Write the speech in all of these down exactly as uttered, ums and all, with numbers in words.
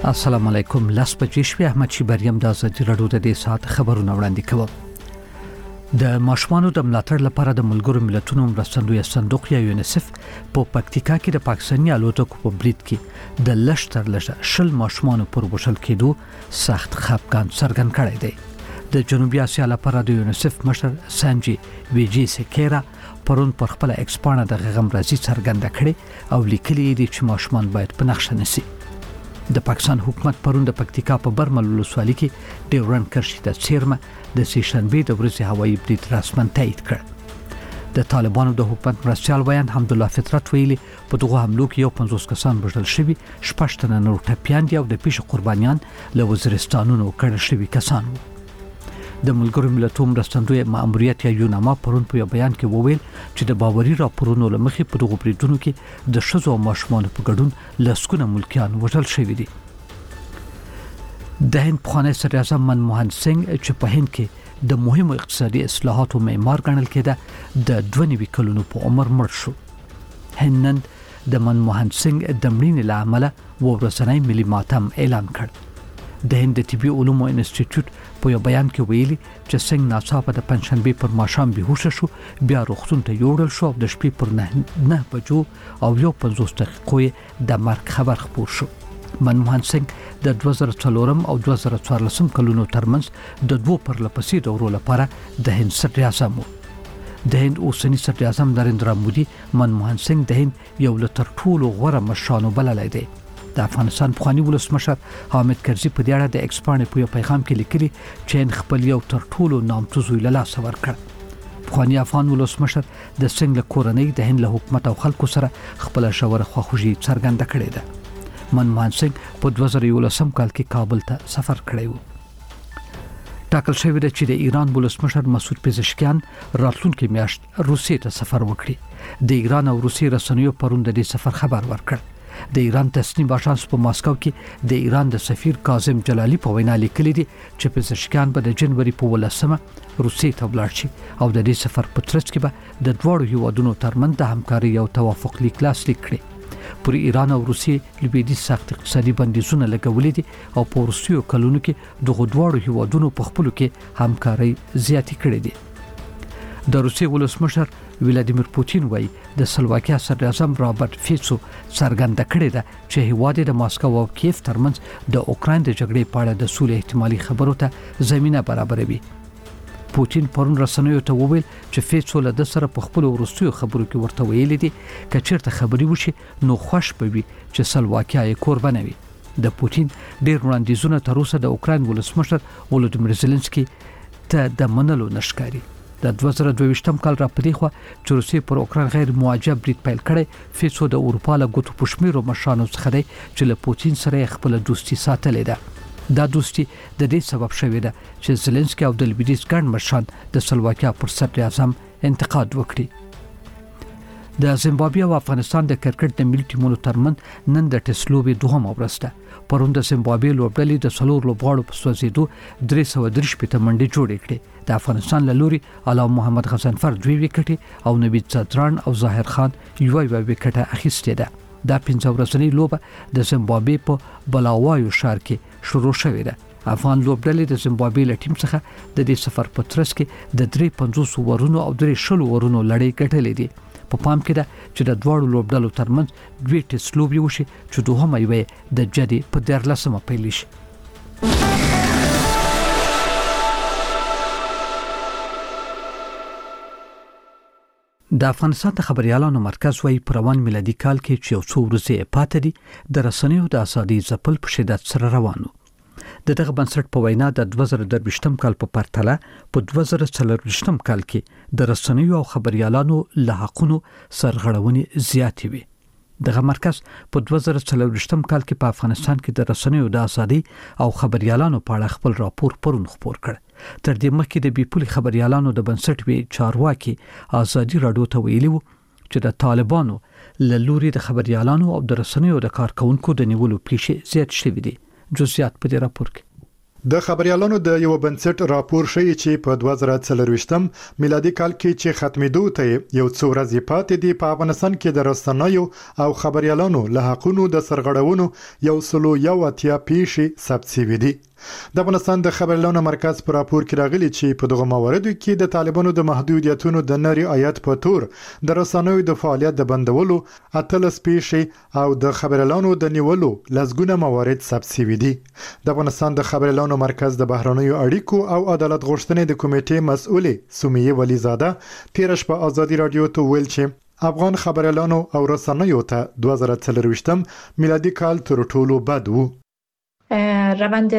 السلام علیکم. لاس بجې شوې احمد شي بریم د ازادي رادیو د دې ساعت خبرونه وړاندې کوم. د ماشومانو د ملاتړ لپاره د ملګرو ملتونو مرستندوی صندوق یا یونیسف په پکتیکا کې د پاکستاني الوتکو په برید کې د لږ تر لږه شل ماشومانو پر وژل کېدو سخت خفګان څرګند کړی دی. د جنوبي اسیا لپاره د یونیسف مشر سانجي ویجی سکیرا پرون پر خپل ایکسپانه د غم راځي څرګنده کړي او لیکلي دي چې ماشومان باید په نقشه نشي. د پاکستان حکومت پرون د پکتیکا په برمل ولسوالۍ کې ډیورن کرښې د څیرمه د سیشنبې د ورځې هوایي برید رسماً تایید کړ. د طالبانو د حکومت مرستیال ویان حمدالله فطرت ویلي په دغه حملو کې یو پنځوس کسان وژل شوي، شپږ تنه نور ټپیان دي او د پیښې قربانیان له وزیرستانونو کړه شوي کسان وو. د ملګرو ملتونو مرستندوی ماموریت یا یوناما پرون په بیان کې وویل چې د باوري راپورونو لمخې په دغه بریدونو کې د ښځو او ماشومانو په ګډون لسګونه ملکیان وژل شوي دي. د هند پخوانی صدر اعظم منموهن سنگ چې په هند کې د مهمو اقتصادي اصلاحاتو معمار ګڼل کېده د دوه نوي کلونو په عمر مړ شو. هند نن د منموهن سنگ د مړینې له امله ورځنی ملي ماتم اعلان کړ. د هند طبي علومو انسټیټیوټ په یو بیان کې ویلي چې سنگ ناڅاپه د پنځشنبې پر ماښام بهوشه شو، بیا روغتون ته یوړل شو او د شپې پر نه نه بجو او یو پنځوس دقیقې د مرګ خبر خپور شو. منموهن سنگ د دوه زره څلورم او دوه زره څوارلسم کلونو ترمنځ د دوه پرلپسې دورو لپاره د هند صدر اعظم و. د هند اوسنی صدر اعظم نریندرا مودي منموهن سنگ د هند یو له تر ټولو غوره مشرانو بللی دی. د افغانستان پخوانی ولسمشر حامد کرزي په دې اړه د ایکسپانې په یو پیغام کې لیکلي چې هند خپل یو تر ټولو نامتو زوی له لاسه ورکړ. پخوانی افغان ولسمشر د سنگ له کورنۍ د هند له حکومت او خلکو سره خپل ژوره خواخوږي څرګنده کړې ده. منموهن سنگ په دوه زره یولسم کال کې کابل ته سفر کړی و. ټاکل شوی دی چې د ایران ولسمشر مسعود پزشکیان راتلونکي میاشت روسیې ته سفر وکړي. د ایران او روسیې رسنیو پرون د دې سفر خبر ورکړ. د ایران تصنیم آژانس په ماسکو کې د ایران د سفیر کاظم جلالی په وینا لیکلي دي چې پزشکیان به د جنوري په ولسمه روسیې ته ولاړ شي او د دې سفر په ترڅ کې به د دواړو هیوادونو ترمنځ د همکارۍ او توافق لیک لاسلیک کړي. پر ایران او روسیې لویدیځ سخت اقتصادي بندیزونه لګولي دي او په وروستیو کلونو کې دغه دواړو هیوادونو په خپلو کې همکارۍ زیاتې کړې دي. د روسیې ولسمشر ولادیمیر پوتین وایي د سلواکیا صدر اعظم رابرټ فیسو څرګنده کړې ده چې هیواد د ماسکو او کیف ترمنځ د اوکراین د جګړې په اړه د سولې احتمالي خبرو ته زمينه برابروي. پوتین پرون رسنیو ته وویل چې فیسو له د سره په خپل ورستیو خبرو کې ورته ویلي دي چې چیرته خبري وشي نو خوش به وي چې سلواکیا یې قرباني وي. د پوتین ډیر وړاندیزونه تر اوسه د اوکراین ولسمشر ولودیمیر زيلنسکي ته د منلو نشکاري. د دوه زره دوه ویشتم کال را پدې خو چې روسیې پر اوکراین غیر موجه برید پیل کړي. فیسو د اروپا له ګوتو پښمیرو مشرانو څخه دی چې له پوتین سره خپل دوستي ساتلې ده. دا دوستي د دې سبب شوې ده چې زيلنسکي او د لویدیځ ګڼ مشران د سلواکیا پر صدر اعظم انتقاد وکړي. د زیمبابوې او افغانستان د کرکټ د ملي ټیمونو ترمنځ نن د ټیسټ لوبې دوهمه ورځ ده. پرون د زیمبابوې لوبډلې د څلور لوبغاړو په سوځېدو درې سوه درې شپېته منډې جوړې کړې. د افغانستان له لوري علام محمد غضنفر دوه وکټې او نوید زدران او ظاهر خان یو یو وکټه اخیستې ده. دا پنځه ورځنۍ لوبه د زیمبابوې په بلاوایو ښار کې شروع شوې ده. افغان لوبډلې د زیمبابوې له ټیم څخه د دې سفر په ترڅ کې د درې پنځوس ورونو او درې شلو ورونو لړۍ ګټلې دي. په پام کې ده چې د دواړو لوبډلو ترمنځ دوه ټیسټ لوبې وشي چې دوهمه یې د جدي په دیارلسمه پیل شي. د افغانستان د خبريالانو مرکز وايي په روان میلادي کال کې چې یو څو ورځې پاتې دي د رسنیو د ازادي ځپل په شدت سره روانو. د دغه بنسټ په وینا د دوه زره درویشتم کال په پرتله په دوه زره څلرویشتم کال کې د رسنیو او خبريالانو له حقونو سرغړونې زیاتې وي. دغه مرکز په دوه زره څلرویشتم کال کې په افغانستان کې د رسنیو د ازادي او خبريالانو په اړه خپل راپور پرون خپور کړ. تر دې مخکې د بیپولي خبريالانو د بنسټ وی چارواکي ازادي رادیو ته ویلي وو چې د طالبانو له لوري د خبريالانو او د رسنیو د کارکونکو د نیولو پیښې زیات شوې دي. جزئیات په دې راپور کې د خبريالانو د یو بنسټ راپور ښیي چې په دوه زره څلرويشتم میلادي کال کې چې ختمېدو ته یو څو ورځې پاتې دي په افغانستان کې د رسنیو او خبريالانو له حقونو د سرغړونو یو سلو یو اتیا پیښې ثبت شوي دي. د افغانستان د خبريالانو مرکز په راپور کې راغلي چې په دغه مواردو کې د طالبانو د محدودیتونو د نه رعایت په تور د رسنیو د فعالیت د بندولو اتلس پیښې او د خبريالانو د نیولو لسګونه موارد ثبت شوي دي. د افغانستان د خبريالانو مرکز د بهرنیو اړیکو او عدالت غوښتنې د کمیټې مسؤلې سمیه ولیزاده تیر شپه آزادي رادیو ته ویل چې افغان خبريالانو او رسنیو ته دوه زره څلرويشتم میلادي کال تر ټولو بد وو. روند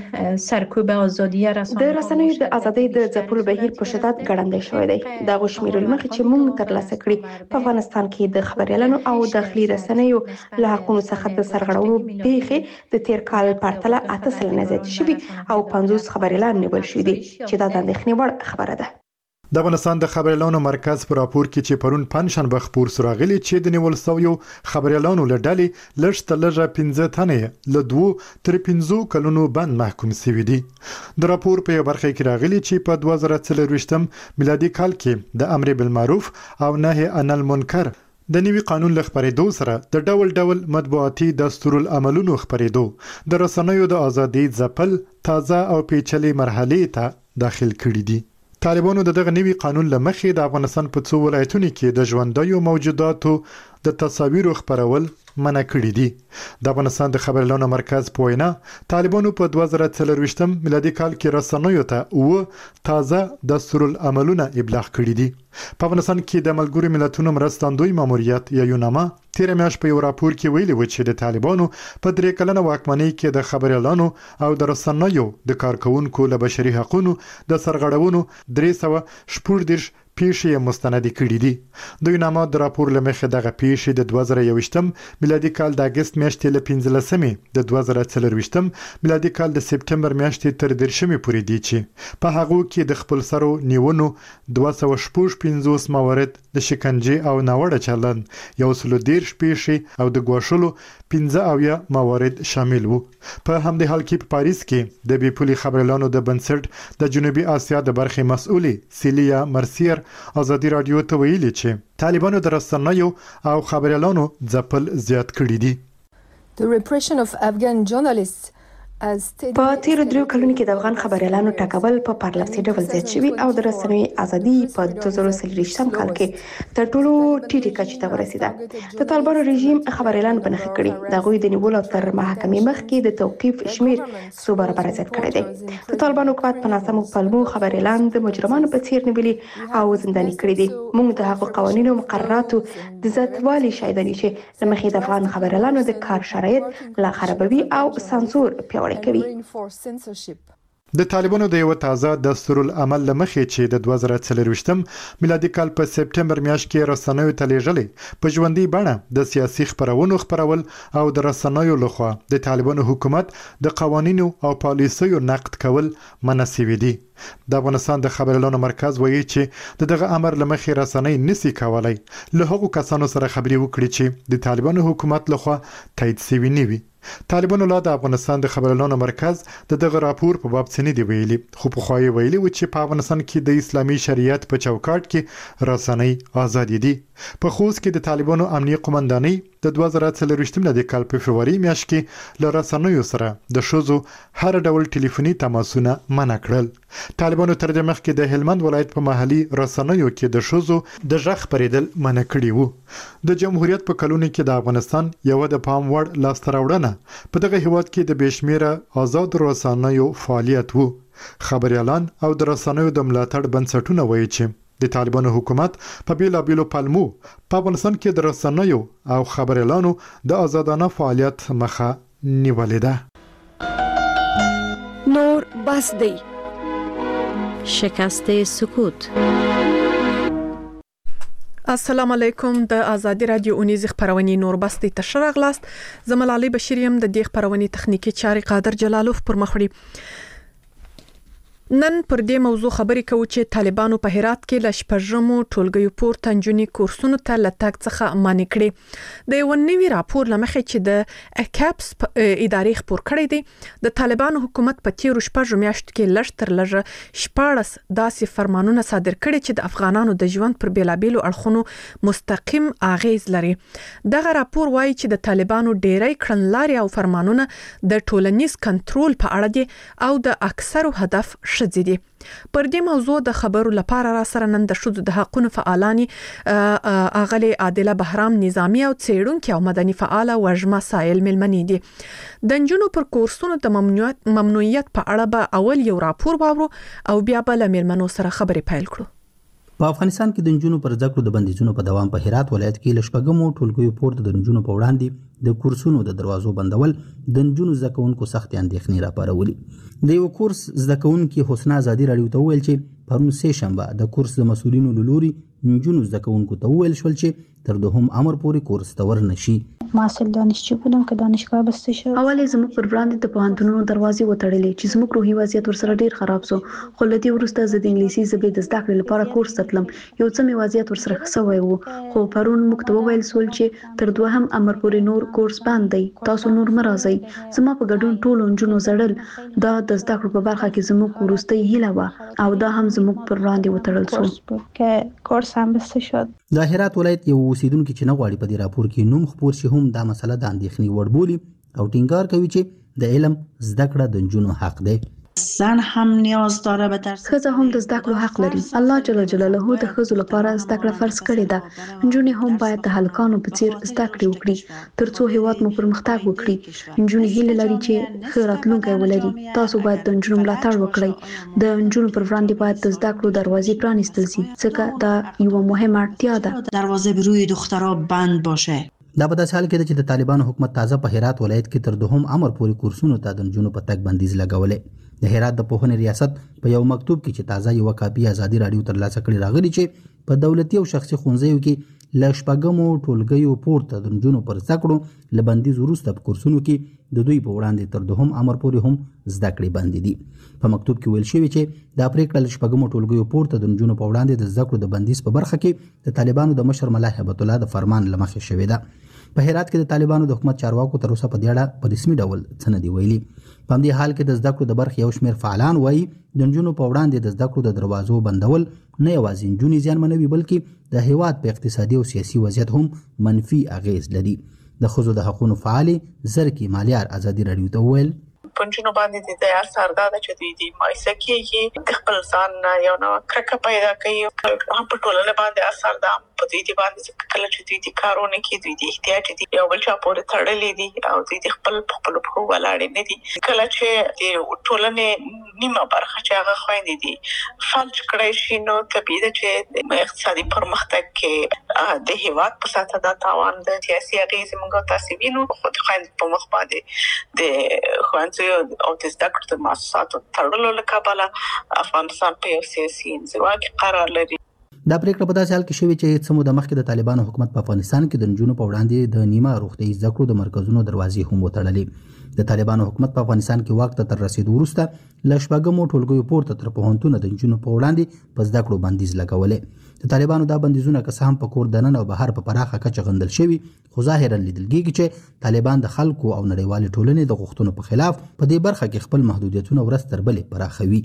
سرکوب آزادی رسانه د رسنیو د ازادۍ د ځپلو بهیر په شدت ګړندی شوی دی. د غوښمیر لمخې چې موږ ترلاسه کړي په افغانستان کې د خبريالانو او داخلي رسنیو له حقونو څخه د سرغړونو پیښې د تیر کال پرتله اته سلنه زیات شوي او پنځوس خبريالان نیول شوي دي چې دا د اندېښنې وړ خبره ده. د افغانستان د خبريالانو مرکز په راپور کې چې پرون پنځشنبه خبر سراغلي چې د نیول شویو خبريالانو له ډلې لږ تر لږه پنځه تنې له دوه تر پنځو کلونو بند محکوم شوي دي. د راپور په یو برخه کې راغلي چې په دوه زره څلرويشتم میلادي کال کې د امر بالمعروف او نهي عن المنکر د نوي قانون له خبرېدو سره د ډول ډول مطبوعاتي دستورالعملونو خبرېدو د رسنیو د ازادۍ ځپل تازه او پیچلې مرحلې ته داخل کړي دي. طالبانو د دغه نوي قانون لمخې د افغانستان په څو ولایتونو کې د ژوندیو موجوداتو د تصاویرو خبرول منع کړی دي. د افغانستان د خبريالانو مرکز په وینا طالبانو په دوه زره څلرويشتم میلادي کال کې رسنیو ته او تازه دستورالعملونه ابلاغ کړي دي. په افغانستان کې د ملګرو ملتونو مرستندوی ماموریت یا یوناما تیر میاشت په یو راپور کې ویلي و چې د طالبانو په درې کلنه واکمنۍ کې د خبريالانو او د رسنیو د کارکونکو له بشري حقوقو د سرغړونو درې سوه شپږ دېرش پیښې مستند کړي دي. د یوناما د راپور لمخې دغه پیښې د دوه زره یوویشتم میلادي کال د اگست میاشتې له پنځلسمې د دوه زره څلرويشتم میلادي کال د سپټمبر میاشتې تر دیرشمې پورې دي چې په هغه کې د خپل سرو نیونو دوه سوه شپږ پنځوس موارد د شکنجې او ناوړه چلند یو سل دیرش پیښې او د ګواښلو پنځه اویا موارد شامل وو. په همدې حال کې په پاریس کې د بیپولي خبريالانو د بنسټ د جنوبي اسیا د برخې مسؤلې سیلیا مرسیر آزادي رادیو ته ویلي چې طالبانو د رسنیو او خبريالانو ځپل زیات کړي دي. The repression of Afghan journalists په تیر دریو کلونو کې د افغان خبريالانو ټاکول په پرلپسې ډول زیات شوي او د رسنیو ازادي په دوه زره څلرويشتم کال کې تر ټولو ټیټه کچې ته ورسېده. د طالبانو رژیم خبريالان بنخښه کړي د غوي د نیولو تر محکمې مخکې د توقيف شمیر څو برابر زیات کړی دی. د طالبانو حکومت په ناسمو پلمو خبريالان د مجرمانو په څیر نیولي او زنداني کړي دي. موږ د هغو قوانینو او مقرراتو د زیاتوالي شاهدان یو چې لمخې د افغان خبريالانو د کار شرایط لا خرابوي او سانسور پیاوړی کوي. د طالبانو د یو تازه دستورالعمل لمخې چې د دوه زره څلرويشتم میلادي کال په سپټمبر میاشت کې رسنیو ته لیږلې په ژوندۍ بڼه د سیاسي خبرونو خبرول او د رسنیو لخوا د طالبانو حکومت د قوانینو او پالیسیو نقد کول منع شوي دي. د افغانستان د خبريالانو مرکز وایي چې د دغه امر لمخې رسنۍ نسی کولای له هغو کسانو سره خبري وکړي چې د طالبانو حکومت لخوا تایید شوي نه وي. طالبانو لا د افغانستان د خبريالانو مرکز د دغه راپور په باب څه نه دی ویلي، خو په خوای ویلي و چې په افغانستان کې د اسلامي شریعت په چوکاټ کې رسنۍ آزاد دي. په خوست کې د طالبانو امنیه قومندانۍ د دوه زره څلرويشتم د کال په فبرवरी میاشت کې له رسنیو سره د شوزو هر ډول ټلیفوني تماسونه منع کړل. طالبانو تر دې مخکې د هلمند ولایت په محلي رسنیو کې د شوزو د ژغ پریدل منع کړی وو. د جمهوریت په کلونو کې د افغانستان یو د پام وړ لاسته راوړنه په دغه هیواد کې د بشمیره آزاد رسنیو فعالیت وو. خبريالان او د رسنیو د ملاتړ بنسټونه وایي چې د طالبانو حکومت په بیلابیلو پلمو په افغانستان کې د رسنیو او خبريالانو د آزادانه فعالیت مخه نیولې ده. نور بس دی. شکست سکوت. السلام علیکم. د آزادی رادیو اونیز خبرونې نور بس دی تشر اغلاست. زملالي بشیریم د دې خبرونې تخنیکی چاري قادر جلالوف پر مخ وړي. نن پر دې موضوع خبرې کوو چې طالبانو په هرات کې ل شپږمو ټولګیو پورته نجونې کورسونو ته لټک څخه مانع کړي. د یو نوي راپور لمخې چې د اکاپس ادارې خبر کړی دی د طالبانو حکومت په تیرو شپږو میاشتو کې لږ تر لږه شپاړس داسې فرمانونه صادر کړي چې د افغانانو د ژوند پر بیلابیلو اړخونو مستقیم اغیز لري. دغه راپور وایي چې د طالبانو ډیری کړنلارې او فرمانونه د ټولنیز کنټرول په اړه دي او د اکثرو هدف شذې دي. پر دې موضوع د خبرو لپاره را سره نن د شذو د حقوقو فعالانی اغلی عادله بهرام نظامی او څېړونکو او مدني فعال وژما سایل ملمنی دي. د نجونو پر کورسونو د ممنوعیت ممنوعیت په اړه به اول یو راپور واورو او بیا به له ملمنو سره خبرې پیل کړو. په افغانستان کې د نجونو پر زده کړو د بندیزونو په دوام په هرات ولایت کې ل شپږمو ټولګیو پورته د نجونو په وړاندې د کورسونو د دروازو بندول د نجونو زده کوونکو سخت اندېښنې راپارولي. د یو کورس زده کوونکي حسنا ازادي راډیو ته وویل چې پرون سه شنبه د کورس د مسؤلینو له لوري نجونو زده کوونکو ته وویل شول چې تر دوهم امر پورې کورس ته ورنشي. ماسل دانشجو بودم که دانشگاه بسته شد. اول زموږ پر وړاندې د پوهنتونونو دروازې وتړلې چې زموږ روحي وضعیت ورسره ډیر خراب سو. خو لدی ورسته زه د انګلیسي ژبې د زده کړې لپاره کورس تلم. یو څه می وضعیت ورسره خسوي وو. خو پرون موږ ته وویل سول چې تر دوهم امر پورې نور کورس بند دی. تاسو نور مرزي. زما په ګډون ټول انجونو زړل دا د زده کړو په برخه کې زموږ ورستي هیله و او دا هم زموږ پر وړاندې وتړل سو که کورس هم بسته شد. د هرات ولایت یو اوسیدونکو چې نه غواړي په دې راپور کې نوم خبر شي هم دا مسله د اندېښنې وړ بولي او ټینګار کوي چې د علم زده کړه د نجونو حق دی. زن هم نیاز داره به درس. ښځه هم د زده کړو حق لري. الله جل جلاله د ښځو لپاره زده کړه فرض کړې ده. نجونې هم باید د هلکانو په څیر زده کړې وکړي ترڅو هیواد مو پرمختګ وکړي. نجونې هیله لري چې ښه راتلونکی ولري. تاسو باید د نجونو ملاتړ وکړئ. د نجونو پر وړاندې باید د زده کړو دروازې پرانیستل شي ځکه دا یو مهمه اړتیا ده. دروازه به روی دخترها بند باشه. دا په داسې حال کې چې د طالبانو حکومت تازه په هرات ولایت کې تر دوهم امر پورې کورسونو ته د نجونو په تګ بندیز لګولې. د هرات د پوهنې ریاست په یو مکتوب کې چې تازه یو کاپي ازادي راډیو ترلاسه کړي راغلي چې په دولتي او شخصي ښوونځیو کې ل شپږمو ټولګیو پورته د نجونو پر زده کړو ل بندیز وروسته په کورسونو کې د دوی په وړاندې تر دوهم امر پورې هم زده کړې بندي دي. په مکتوب کې ویل شوی چې دا پریکړه ل شپږمو ټولګیو پورته د نجونو په وړاندې د زده کړو د بندیز په برخه کې د طالبانو د مشر ملا هیبت الله د فرمان لمخې شوې ده. په هرات کې د طالبانو د حکومت چارواکو تر اوسه په دې اړه په رسمي ډول څه نه دي ویلي. په همدې حال کې د زده کړو د برخې یو شمېر فعالان وایي د نجونو په وړاندې د زده کړو د دروازو بندول نه یوازې نجونې زیانمنوي بلکې د هیواد په اقتصادي او سیاسي وضعیت هم منفي اغیز لري. د ښځو د حقوقو فعالې زرکي مالیار ازادي راډیو ته وویل پنځونو باندې د اثر دا چې دوی د مایسه کېږي د خپل ځان یو نو کرکه پیدا کوي هم په ټولنه باندې اثر دا په دې باندې کله چې دوی د کارونه کې دوی د احتیاج دي یو بل چا پورې تړلې دي او دوی د خپل خپل په ولاړې نه دي. کله چې د ټولنې نیمه برخه چې هغه خويندې دي فلج کړی شي نو طبیعي ده چې اقتصادي پرمختګ کې د هیواد په ساته دا تاوان د سیاسي اغیز موږ تاسو وینو خو د خويند په مخ باندې د خويند او د زده کړو د مؤسساتو تړلو له کبله افغانستان په یو سیاسي انزوا کې قرار لري. دا پریکړه په داسې حال کې شوې چې څه موده مخکې د طالبانو حکومت په افغانستان کې د نجونو په وړاندې د نیمه روغتیايي زده کړو د مرکزونو دروازې هم وتړلې. د طالبانو حکومت په افغانستان کې واک ته تر رسیدو وروسته له شپږمو ټولګیو پورته تر پوهنتونه د نجونو په وړاندې په زده کړو بندیز لګولې. د طالبانو دا بندیزونه که څه هم په کور دننه او بهر په پراخه کچه غندل شوي خو ظاهرا لیدل کېږي چې طالبان د خلکو او نړیوالې ټولنې د غوښتنو په خلاف په دې برخه کې خپل محدودیتونه ورځ تر بلې پراخوي.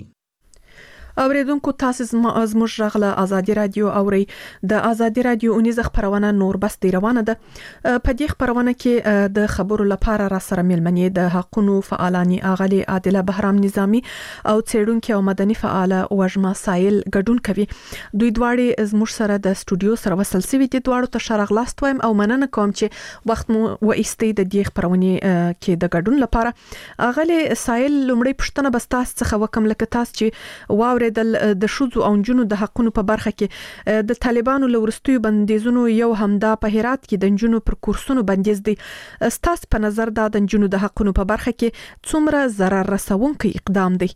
اوریدونکو تاسو زموږ غږ له ازادي رادیو اوري. د ازادي رادیو اونیزه خبرونه نور بس دی روانه ده. په دې خبرونه کې د خبرو لپاره را سره ملمنې د حقوقو فعالانی اغلی عادله بهرام نظامی او څېړونکو او مدني فعال وژما سایل ګډون کوي. دوی دواړي زموږ سره د استودیو سره وصل سوي دي. دواړو ته شرغلاست وایم او مننه کوم چې وخت مو و ایستي د دې خبرونه کې د ګډون لپاره. اغلی سایل لومړی پښتنه بستاس څخه وکم لکه تاسو چې واو د شوزو او نجونو د حقونو په برخه کې د طالبانو لورستیو بندیزونو یو همدا په هرات کې د نجونو پر کورسونو بندیز دي. ستاسو په نظر دا د نجونو د حقونو په برخه کې څومره ضرر رسونکی اقدام دی؟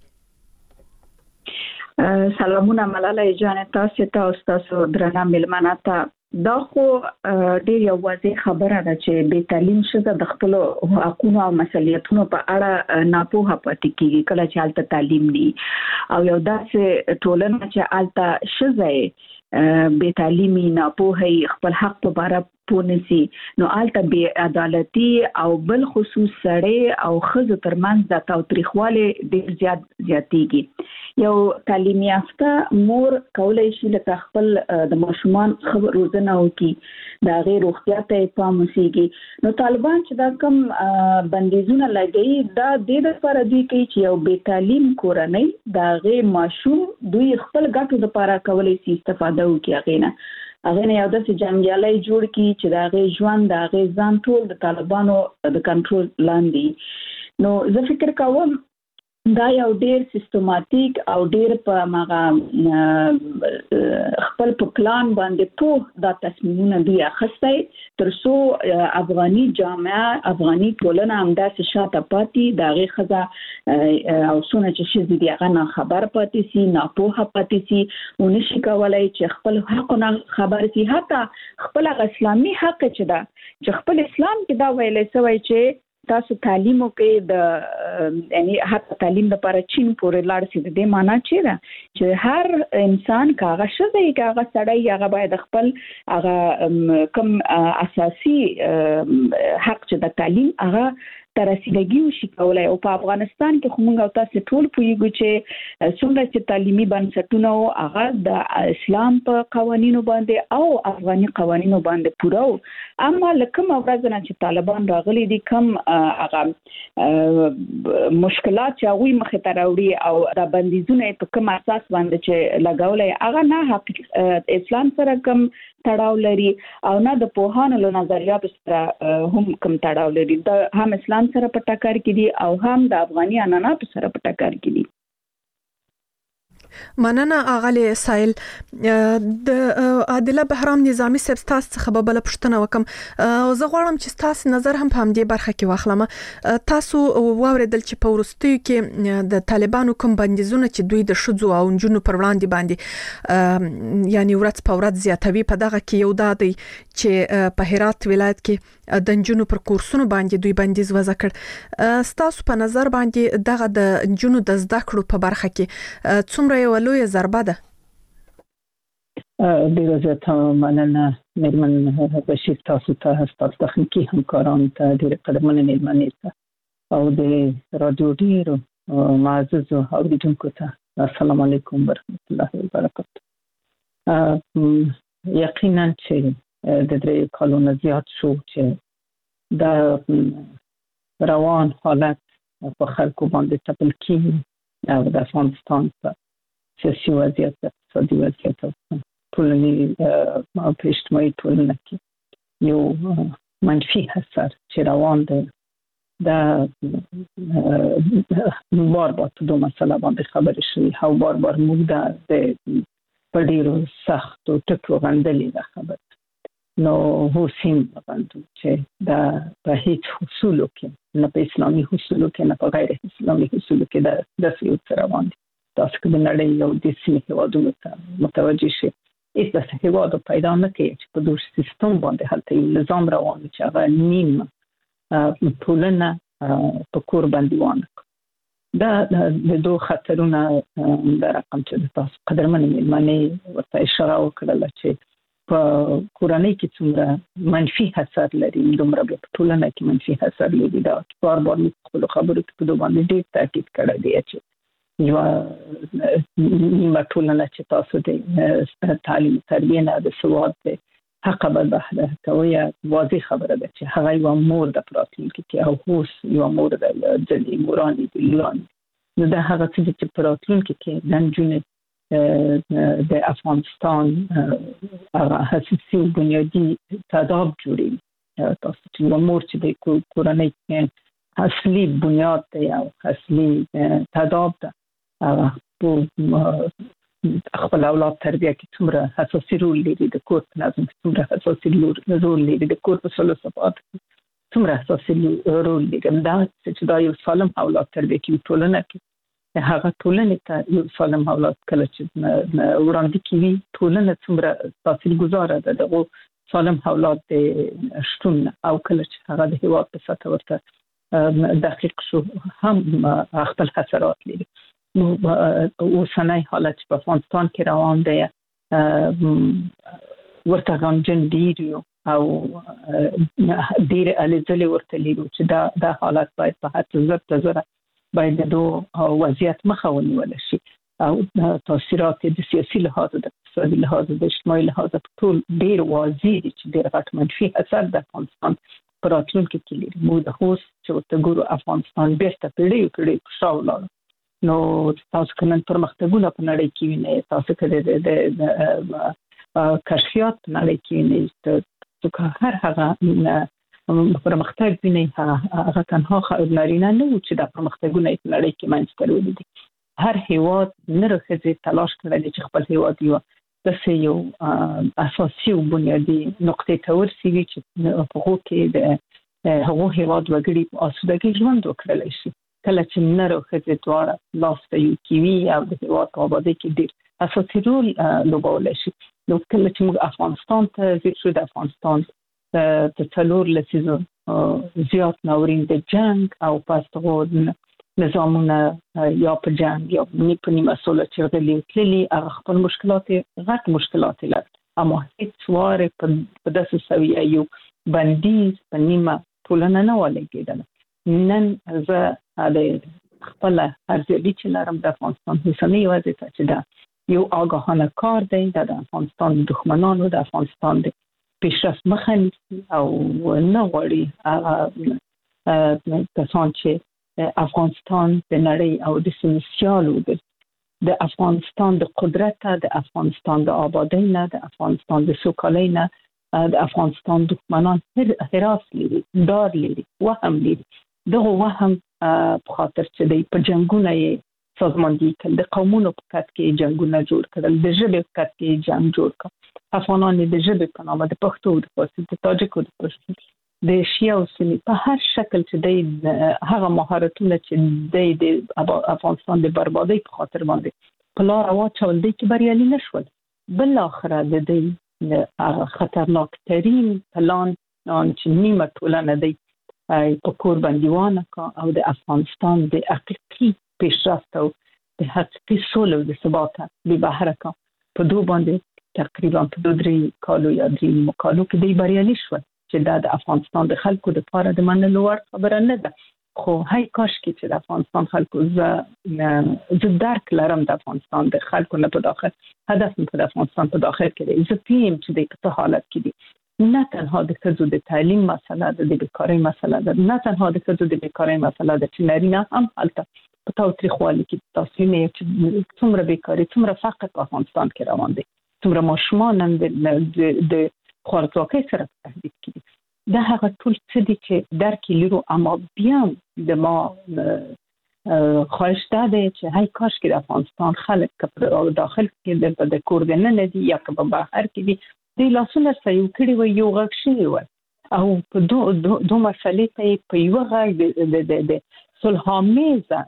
سلامونه ملاله جان تاسو ته او تاسو درنه ملمنه ته دا خو ډېر یو واضح خبره ده چې بې تعلیم ښځه د خپل حقوقو او مسؤلیتونو په اړه ناپوهه پاتې کیږي کله چې هلته تعلیم ني او یو داسې ټولنه چې هلته ښځه بې تعلیمي ناپوهه خپل حق په اړه پونسي نو هلته بې عدالتي او بل خصوص سړی او ښځو ترمنځ د تاوتریخوالی ډېر زیات زیاتېږي یو تعلیم یافته مور کولی شي لکه خپل د ماشومان ښه روزنه وکړي د هغې روغتیا ته یې پام وسیږي نو طالبان چې دا کوم بندیزونه لګوي دا دې دپاره دوی کوي چې یو بې تعلیم کورنۍ د هغې ماشوم دوی خپل ګټو دپاره کولی شي استفاده وکړي هغې نه هغه نه یو داسې جنګیالي جوړ کی چې دا غي ژوند دا غي ځان ټول د طالبانو د کنټرول لاندې نو زه فکر کوم دا یو ډیر سیستماتیک او ډیر په ماغه خپل په پلان باندې په دا تصمیمونه دی اخستای ترڅو افغاني جامعه افغاني ټولنه همداسې شاته پاتې دا غي خزه او سونه چې شې دي هغه نه خبر پاتې سي نه په پاتې سي ونشي کولای چې خپل حق نه خبر سي حتی خپل اسلامي حق چې دا چې خپل اسلام کې دا ویل شوی چې تاسو تعلیم وکړئ د یعنی حتی تعلیم لپاره چین پورې لاړ شي د دې معنی چې دا چې هر انسان کاغه شوی کاغه سړی هغه باید خپل هغه کوم اساسي حق چې د تعلیم هغه ترسیدګي وشي کولای او په افغانستان کې خو موږ تاسو ټول پوهیږو چې څومره چې تعلیمي بنسټونه او هغه د اسلام په قوانینو باندې او افغاني قوانینو باندې پوره او اما لکه ورځ نه چې طالبان راغلي دي کم هغه مشکلات چې هغه مخ ته راوړي او د بندیزونه په کوم اساس باندې چې لګولای هغه نه حق اسلام سره کم تړاو لري او نه د پوهانو له نظریاتو سره هم کم تړاو لري د هم اسلام سره په ټکر کې دي او هم د افغاني عنعناتو سره په ټکر کې دي مننه اغلی سایل د عادله بهرام نظامی سب تاسو څخه به بل پښتنه وکم زه غواړم چې تاسو نظر هم په همدې برخه کې واخلم تاسو واوریدل چې په ورستیو کې د طالبانو کوم بندیزونه چې دوی د شذو او نجونو پر وړاندې باندې یعنی ورځ په ورځ زیاتوي په دغه کې یو دادی چې په هرات ولایت کې د نجونو پر کورسونو باندې دوی بندیز وضع کړ تاسو په نظر باندې دغه د نجونو د زده کړو په برخه کې څومره یو لوی ضربه ده ډیره زیاته مننه مېرمن بشیر تاسو ته تاسو تخنیکی همکارانو ته ډیره قدرمنه مېلمنې ته او د رادیو ډیرو معزز اوریدونکو ته السلام علیکم ورحمت الله وبرکاته یقینا چې د درې کالو نه زیات شو چې د روان حالت په خلکو باندې تپل کیږي او د افغانستان په سیاسي وضعیت اقتصادي وضعیت او ټولنې او اجتماعي ټولنه کې یو منفي اثر چې روان دی دا بار بار په دوه مسله باندې خبرې شوي او بار بار موږ دا د په ډېرو سختو ټکو غندلې ده خبره نو حسین غندو چې دا په هیڅ اصولو کې نه په اسلامي اصولو کې نه په غیر اسلامي اصولو کې دا داسې یو څه روان دي تاسو که د نړۍ یو د سیمې هېوادونو ته متوجه شئ هېڅ داسې هېواد پیدا نه کوي چې په دوه سیستم باندې هلته یو نظام روان وي چې هغه نیم ټولنه په کور بندیوانه کړي دا د دوه خطرونه د رقم چې تاسو قدرمنې مېلمنې ورته اشاره وکړله چې په کورنۍ کې څومره منفي اثر لري دومره بیا په ټولنه کې منفي اثر لري دا بار بار موږ خپلو خبرو کې په دوه باندې ډېر تاکید کړی دی چې یو نیمه ټولنه چې تاسو د تعلیم تربیه نه د سواد د حق به بهره کوي واضح خبره ده چې هغه یو مور د راتلونکي کې او اوس یو مور د ځلې موراني د لوراني نو دا هغه څه چې په راتلونکي کې د نجونې د افغانستان هغه حساسي بنیادي تداب جوړوي تاسو چې یو مور چې د کورنۍ کې اصلي بنیاد دی او اصلي تداب ده هغه په خپل اولاد تربیه کې څومره حساسي رول لري د کور په نظم کې څومره حساسي رول لري د کور په سلو صفات څومره حساسي رول لري دا چې دا یو سالم اولاد تربیه کې ټولنه کې هغه ټولنې ته یو سالم حالات کله چې وړاندې کیږي ټولنه څومره تاثیرګذاره ده دغه سالم حالات د شتون او کله چې هغه د هیواد په سطح ورته دقیق شو هم خپل خسارات لري. نو اوسنۍ حالت په افغانستان کې روان دی ورته غمجن ډیر او ډیر الزلي ورته لري چې دا د حالت باید په هڅه زړه زړه باید د وضعیت مخه ونیول شي او تاثیرات د سیاسي لحاظ د اقتصادي لحاظ د اجتماعي لحاظ ټول ډیر واضح دي چې ډیر غټ منفي اثر د افغانستان پر راتلونکي کې لري. مو د اوس چې ورته ګورو افغانستان بیرته پیړیو پیړیو شاو لاړ. نو تاسو کنن پرمختګونه په نړۍ کې وینئ، تاسو کله د کشفیات په نړۍ کې وینئ، چې هر هغه پرمختګ وینئ هغه تنها نارینه نه و چې د پرمختګونه په نړۍ کې منځته راوړي دي. هر هیواد نره ښځې تلاش کړی چې خپل هیواد یو داسې یو اساسي او بنیادي نقطې ته ورسیږي چې په هغو کې د هغو هیواد وګړي په آسودګۍ ژوند وکړلی شي. کله چې نره ښځې دواړه لاس ته یو کیوي او د هیواد په آبادۍ کې ډېر اساسي رول لوبولی شي. نو کله چې موږ افغانستان ته ځیر شو، د افغانستان د څلور لسیزو زیات ناورین د جنګ او پس دغو نظامونه یا په جنګ یا په نیمه سوله چې غلي تللي هغه خپل مشکلات غټ مشکلات لري، اما هیڅ واره په داسې سویه یو بندیز په نیمه ټولنه نه ولګېدله. نن زه د خپل ارزیابي چې لرم د افغانستان اوسنۍ وضعیت چې دا یو آگاهانه کار دی، دا د افغانستان دښمنانو د افغانستان د پیشرفت مخه نیسي او نه غواړي هغه کسان چې افغانستان د نړۍ او د سیمې سیال وګرځي. د افغانستان د قدرت، د افغانستان د آبادۍ نه، د افغانستان د سوکالۍ نه د افغانستان دښمنان هراس لري، ډار لري، وهم لري. دغه وهم په خاطر چې د په جنګونه یې سازماندهي کړل، د قومونو په کټ کې جنګونه جوړ کړل، د ژبې په کټ کې جنګ جوړ کړ. افغانان د ژبې په نامه د پښتو، د فارسي، د تاجکو، د پښتو، د شیعه او سني په هر شکل چې د هغه مهارتونه چې د افغانستان د بربادۍ په خاطر باندې په لار واچول دي کې بریالي نشول. بل اخره د دې هغه خطرناک ترین پلان چې نیمه ټولنه دی په کور بندیوانه کا او د افغانستان د حقیقي پیشرفت او د حقیقي سولې او د ثبات به بهره کا په دوه باندې تقریبا په دوه درې کالو یا درې مکالو کې دی بریالي شول چې دا د افغانستان د خلکو د لپاره د منلو وړ خبره نه ده. خو هاي کاش کې چې د افغانستان خلکو ز ز درک لرم د افغانستان د خلکو نه په داخل هدف په افغانستان په داخل کې دی. زه پیم چې د په حالت کې دي نه تنها د ښځو د تعلیم مسله ده، د بیکارۍ مسله ده، نه تنها د ښځو د بیکارۍ مسله ده چې نارینه هم هلته په تاوتریخوالي کې تاسو نه چې څومره بیکاري، څومره فقر په افغانستان کې روان دي، څومره ماشومان هم د خوارځواکۍ سره تهدید کړي. دا هغه ټول څه دي چې درک لرو، اما بیا د ما خواهش دا دی چې هاي کاش کې د افغانستان خلک په داخل کې د کور دننه دي یا په بهر کې دي د لاسونه سره یو کړي وي، یو غږ شوی وي او په دوه دوه مسلې ته په یو غږ د د صلح‌آمیزه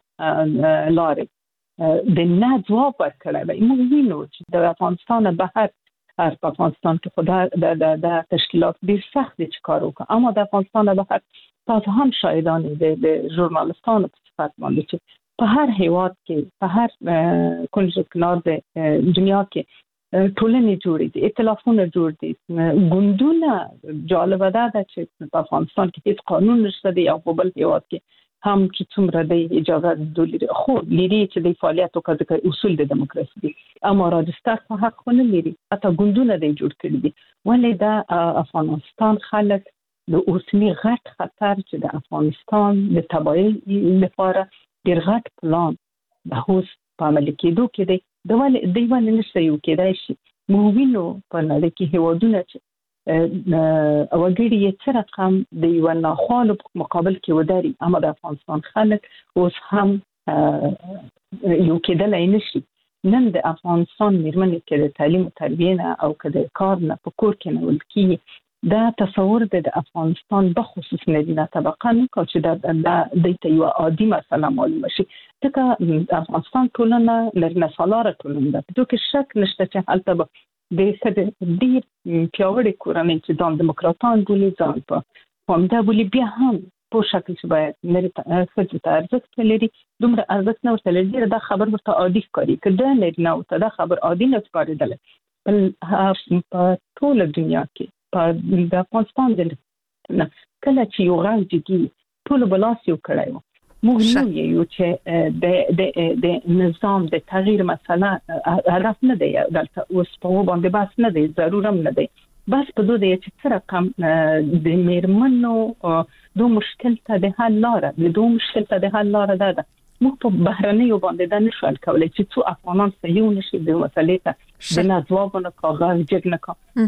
لارې د نه جواب ورکړی وي. موږ وینو چې د افغانستان بهر په افغانستان کې خدا د د تشکیلات ډیر سخت دي چې کار وکړي، اما د افغانستان بهر تاسو هم شاهدان دي د ژورنالستانو په صفت باندې چې په هر هیواد کې په هر کونج کنار د دنیا کې ټولنې جوړې دي، ائتلافونه جوړ دي، ګوندونه. جالبه ده چې په افغانستان کې هیڅ قانون نشته دی او په بل هیواد کې هم چې څومره د اجازه د خو لري چې د فعالیت وکړي اصول د دیموکراسي دي، اما راجستر په حق نه لري، حتی ګوندونه دی جوړ کړی دي. ولې دا افغانستان خلک د اوسنی غټ خطر چې د افغانستان د تباہي لپاره ډیر غټ پلان د هوس په عمل کېدو کې دی، د ولې دی ولې نشته یو کېدای شي. موږ وینو په نړۍ کې هیوادونه چې وګړي یې څه رقم د یو ناخوالو په مقابل کې ودري، اما د افغانستان خلک اوس هم یو کېدلی نشي. نن د افغانستان میرمنې کې د تعلیم او تربیې نه او که د کار نه په کور کې نه ول کېږي دا تصور د افغانستان به خصوص مدینه طبقه نه کو چې دا د ته یو عادي مسله معلومه شي ځکه افغانستان ټولنه لرنه سالاره ټولنه ده په کې شک نشته چې حالت به د سده ډیر پیاوړي کورنۍ چې د دموکراتان بولی ځان په همدا بولی بیا هم په شکل چې باید لري څه ته ارزښت لري دومره ارزښت نه ورته لري دا خبر ورته عادي ښکاري کله نه نو دا خبر عادي نه ښکارېدل بل په ټول دنیا کې په د افغانستان د کله چې یو غږ جدي ټول بلاس یو کړای و موږ نو یو چې د د د نظام د تغییر مسله هدف نه دی دلته اوس په باندې بس نه دی ضرورم نه دی بس په دوی چې څه رقم د میرمنو دو مشکل ته د حل لاره د دو مشکل ته د حل لاره ده موږ په بهرنیو باندې دا نشو کولای چې څو افغانان صحیح نشي د مسلې ته د نځوابونو کاغذ جګ نه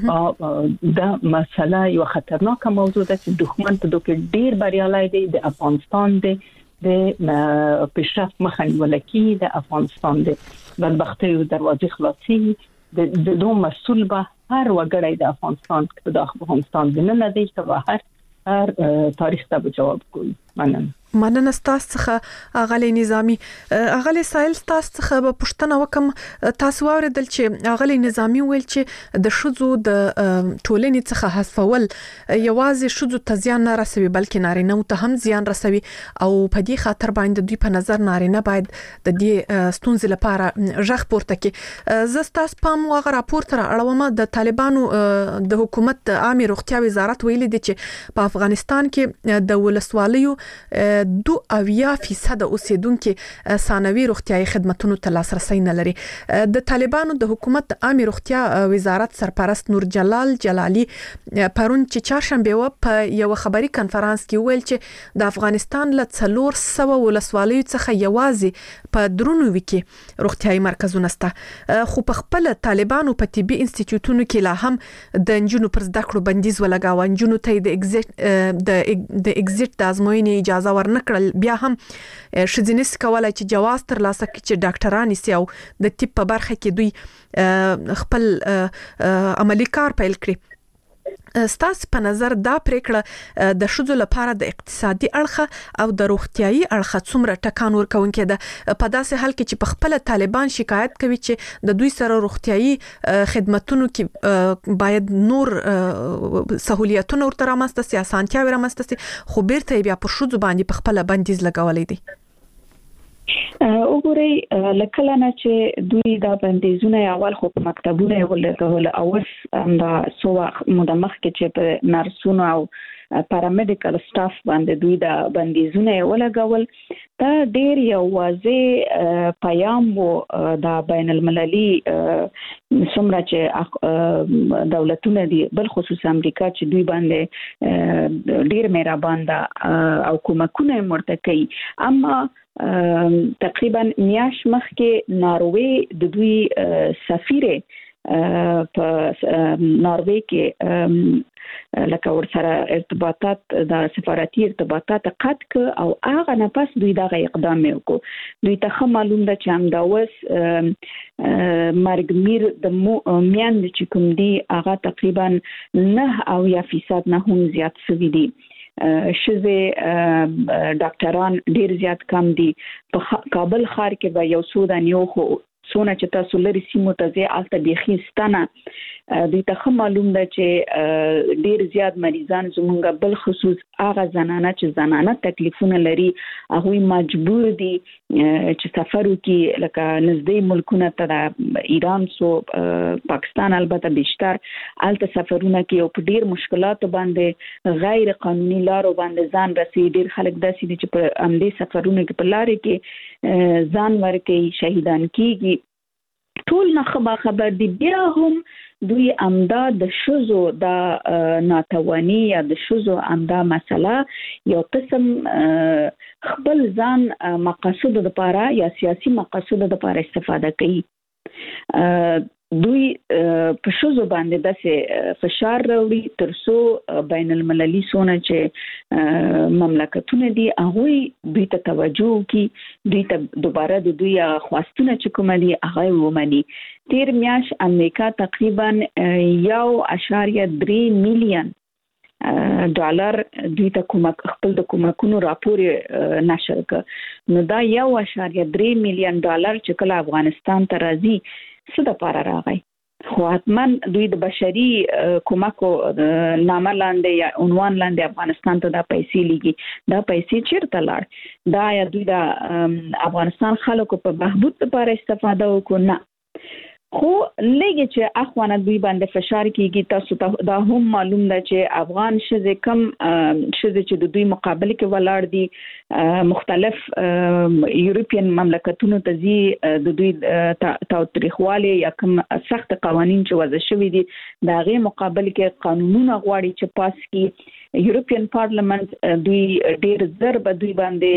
کا دا مسله یو خطرناک موضوع ده چې دښمن په دوی ډیر بریالي دی د افغانستان دی د پیشرفت مخه نیول کی د افغانستان دی بدبختی او دروازې خلاصي د دوه مسؤل به هر وګړی د افغانستان په داخل افغانستان د نه دی ته هر هر تاریخ ته جواب کوي مننه مننه تاسو څخه اغلی نظامی اغلی سایل تاسو څخه په پښتنه وکم تاسو اوریدل چې اغلی نظامی ویل چې د شذو د ټولنې څخه حذفول یوازې شذو ته زیان نه رسوي بلکې نارینه ته هم زیان رسوي او په دې خاطر باندې دوی په نظر نارینه باید د دې ستونزې لپاره ژغ پورته کړي زه تاسو په موغه راپور تر اړومه د طالبانو د حکومت عامه روغتیا وزارت ویلي دی چې په افغانستان کې د ولسوالیو دو اویا فیصد اوسیدونکو ثانوي روغتيایي خدماتو ته لاسرسي نه لري د طالبانو د حکومت عامه روغتیا وزارت سرپرست نور جلال جلالی پرون چې چهارشنبه و په یو خبري کانفرنس کې ویل چې د افغانستان له څلور سوه ولسوالیو څخه یوازې په درونو وکي روغتيایي مرکزونه سته خو په خپل طالبانو په طبي انسټیټیوټونو کې لا هم د انجونو پر زده کړو بندیز ولګاوه انجونو ته د اگزیټ د د اگزیټ د ازموینې اجازه ورنکړل بیا هم شذینس کولای چې جواز تر لاسه کړي چې ډاکټران سي او د طب په برخه کې دوی خپل عملی کار پیل کړي ستاسو په نظر دا پریکړه د شذو لپاره د اقتصادي اړخ او د روغتيایي اړخ څومره ټکان ورکونکي ده په داسې حال کې چې په خپل طالبان شکایت کوي چې د دوی سره روغتيایي خدماتونو کې باید نور سہولیتونه ورته رامنځته سي اسانتیاوي رامنځته سي خو بیرته بیا پر شذو باندې په خپل بندیز لګولې دي وګورئ لکه نه چې دوی دا بندیزونه اول خو په مکتبونه ولګول او دا سو مدمخ کې چې په نرسونو او پارامډیکل سټاف باندې دوی دا بندیزونه ولګول دا ډیر یو واضح پیغام وو دا بین المللي څومره چې دولتونه دي بل خصوص امریکا چې دوی باندې ډیر مهربان ده او کومکونه مرته کوي اما تقریبا میاش مخکې ناروې د دوی سفیر په ناروې کې لکه ورسره ارتباطات د سفارتي ارتباطات قطع ک او هغه نه پس دوی دغه اقدام وکړو دوی ته معلوم ده چې هم دا وس مرګمیر د میان چې کوم دی هغه تقریبا نه او یا فیصد نه هم زیات شوی دی شزه ډاکټران ډیر زیات کم دي په کابل ښار کې به یو څو د نیو خو سونه چې تاسو لري سیمو ته ځي الته بيخيستانه دوی ته معلوم ده چې ډیر زیات مریضان زمونږ بل خصوص هغه زنانه چې زنانه تکلیفونه لري هغه مجبور دي چې سفر وکړي لکه نږدې ملکونه ته ایران سو پاکستان البته بیشتر الته سفرونه کوي او په ډیر مشکلات باندې غیر قانوني لارو باندې ځان رسي ډیر خلک داسې دي چې په امدې سفرونه کې په لارې کې ځان ورکوي شهیدان کیږي ټول نه خبر دي بیا هم دوی امدا د شذو د ناتوانی یا د شذو امدا مسله یو قسم خپل ځان مقاصد لپاره یا سیاسي مقاصد لپاره استفاده کوي دوی په شذو باندې داسې فشار راوړي ترڅو بین المللي سونه چې مملکتونه دي هغه دوی ته توجه کوي دوی ته دوباره د دوی خواستونه چې کوم دي هغه ومني تیر میاش امریکا تقریبا یو اشاریه درې میلیون ډالر دوی ته کومک خپل د کومکونو راپور نشر کړ نو دا یو اشاریه درې میلیون ډالر چې کله افغانستان ته راځي څه د پاره راغی خو حتمن دوی د بشري کومکو نامه لاندې یا عنوان لاندې افغانستان ته دا پیسې لګي دا پیسې چیرته لاړ دا یا دوی د افغانستان خلکو په بهبود لپاره استفاده وکړو نه خو لګي چې اخوانه دوی باندې فشار کیږي تاسو ته دا هم معلوم ده چې افغان شزه کم شزه چې د دوی مقابله کې ولاړ دي مختلف یورپین مملکتونو ته زی د دوی تاوتریخواله یا کوم سخت قوانين چې وضع شوي دي دا غي مقابله کې قانونونه غواړي چې پاس کی یورپین پارلیمنت دوی ډیر ضرب دوی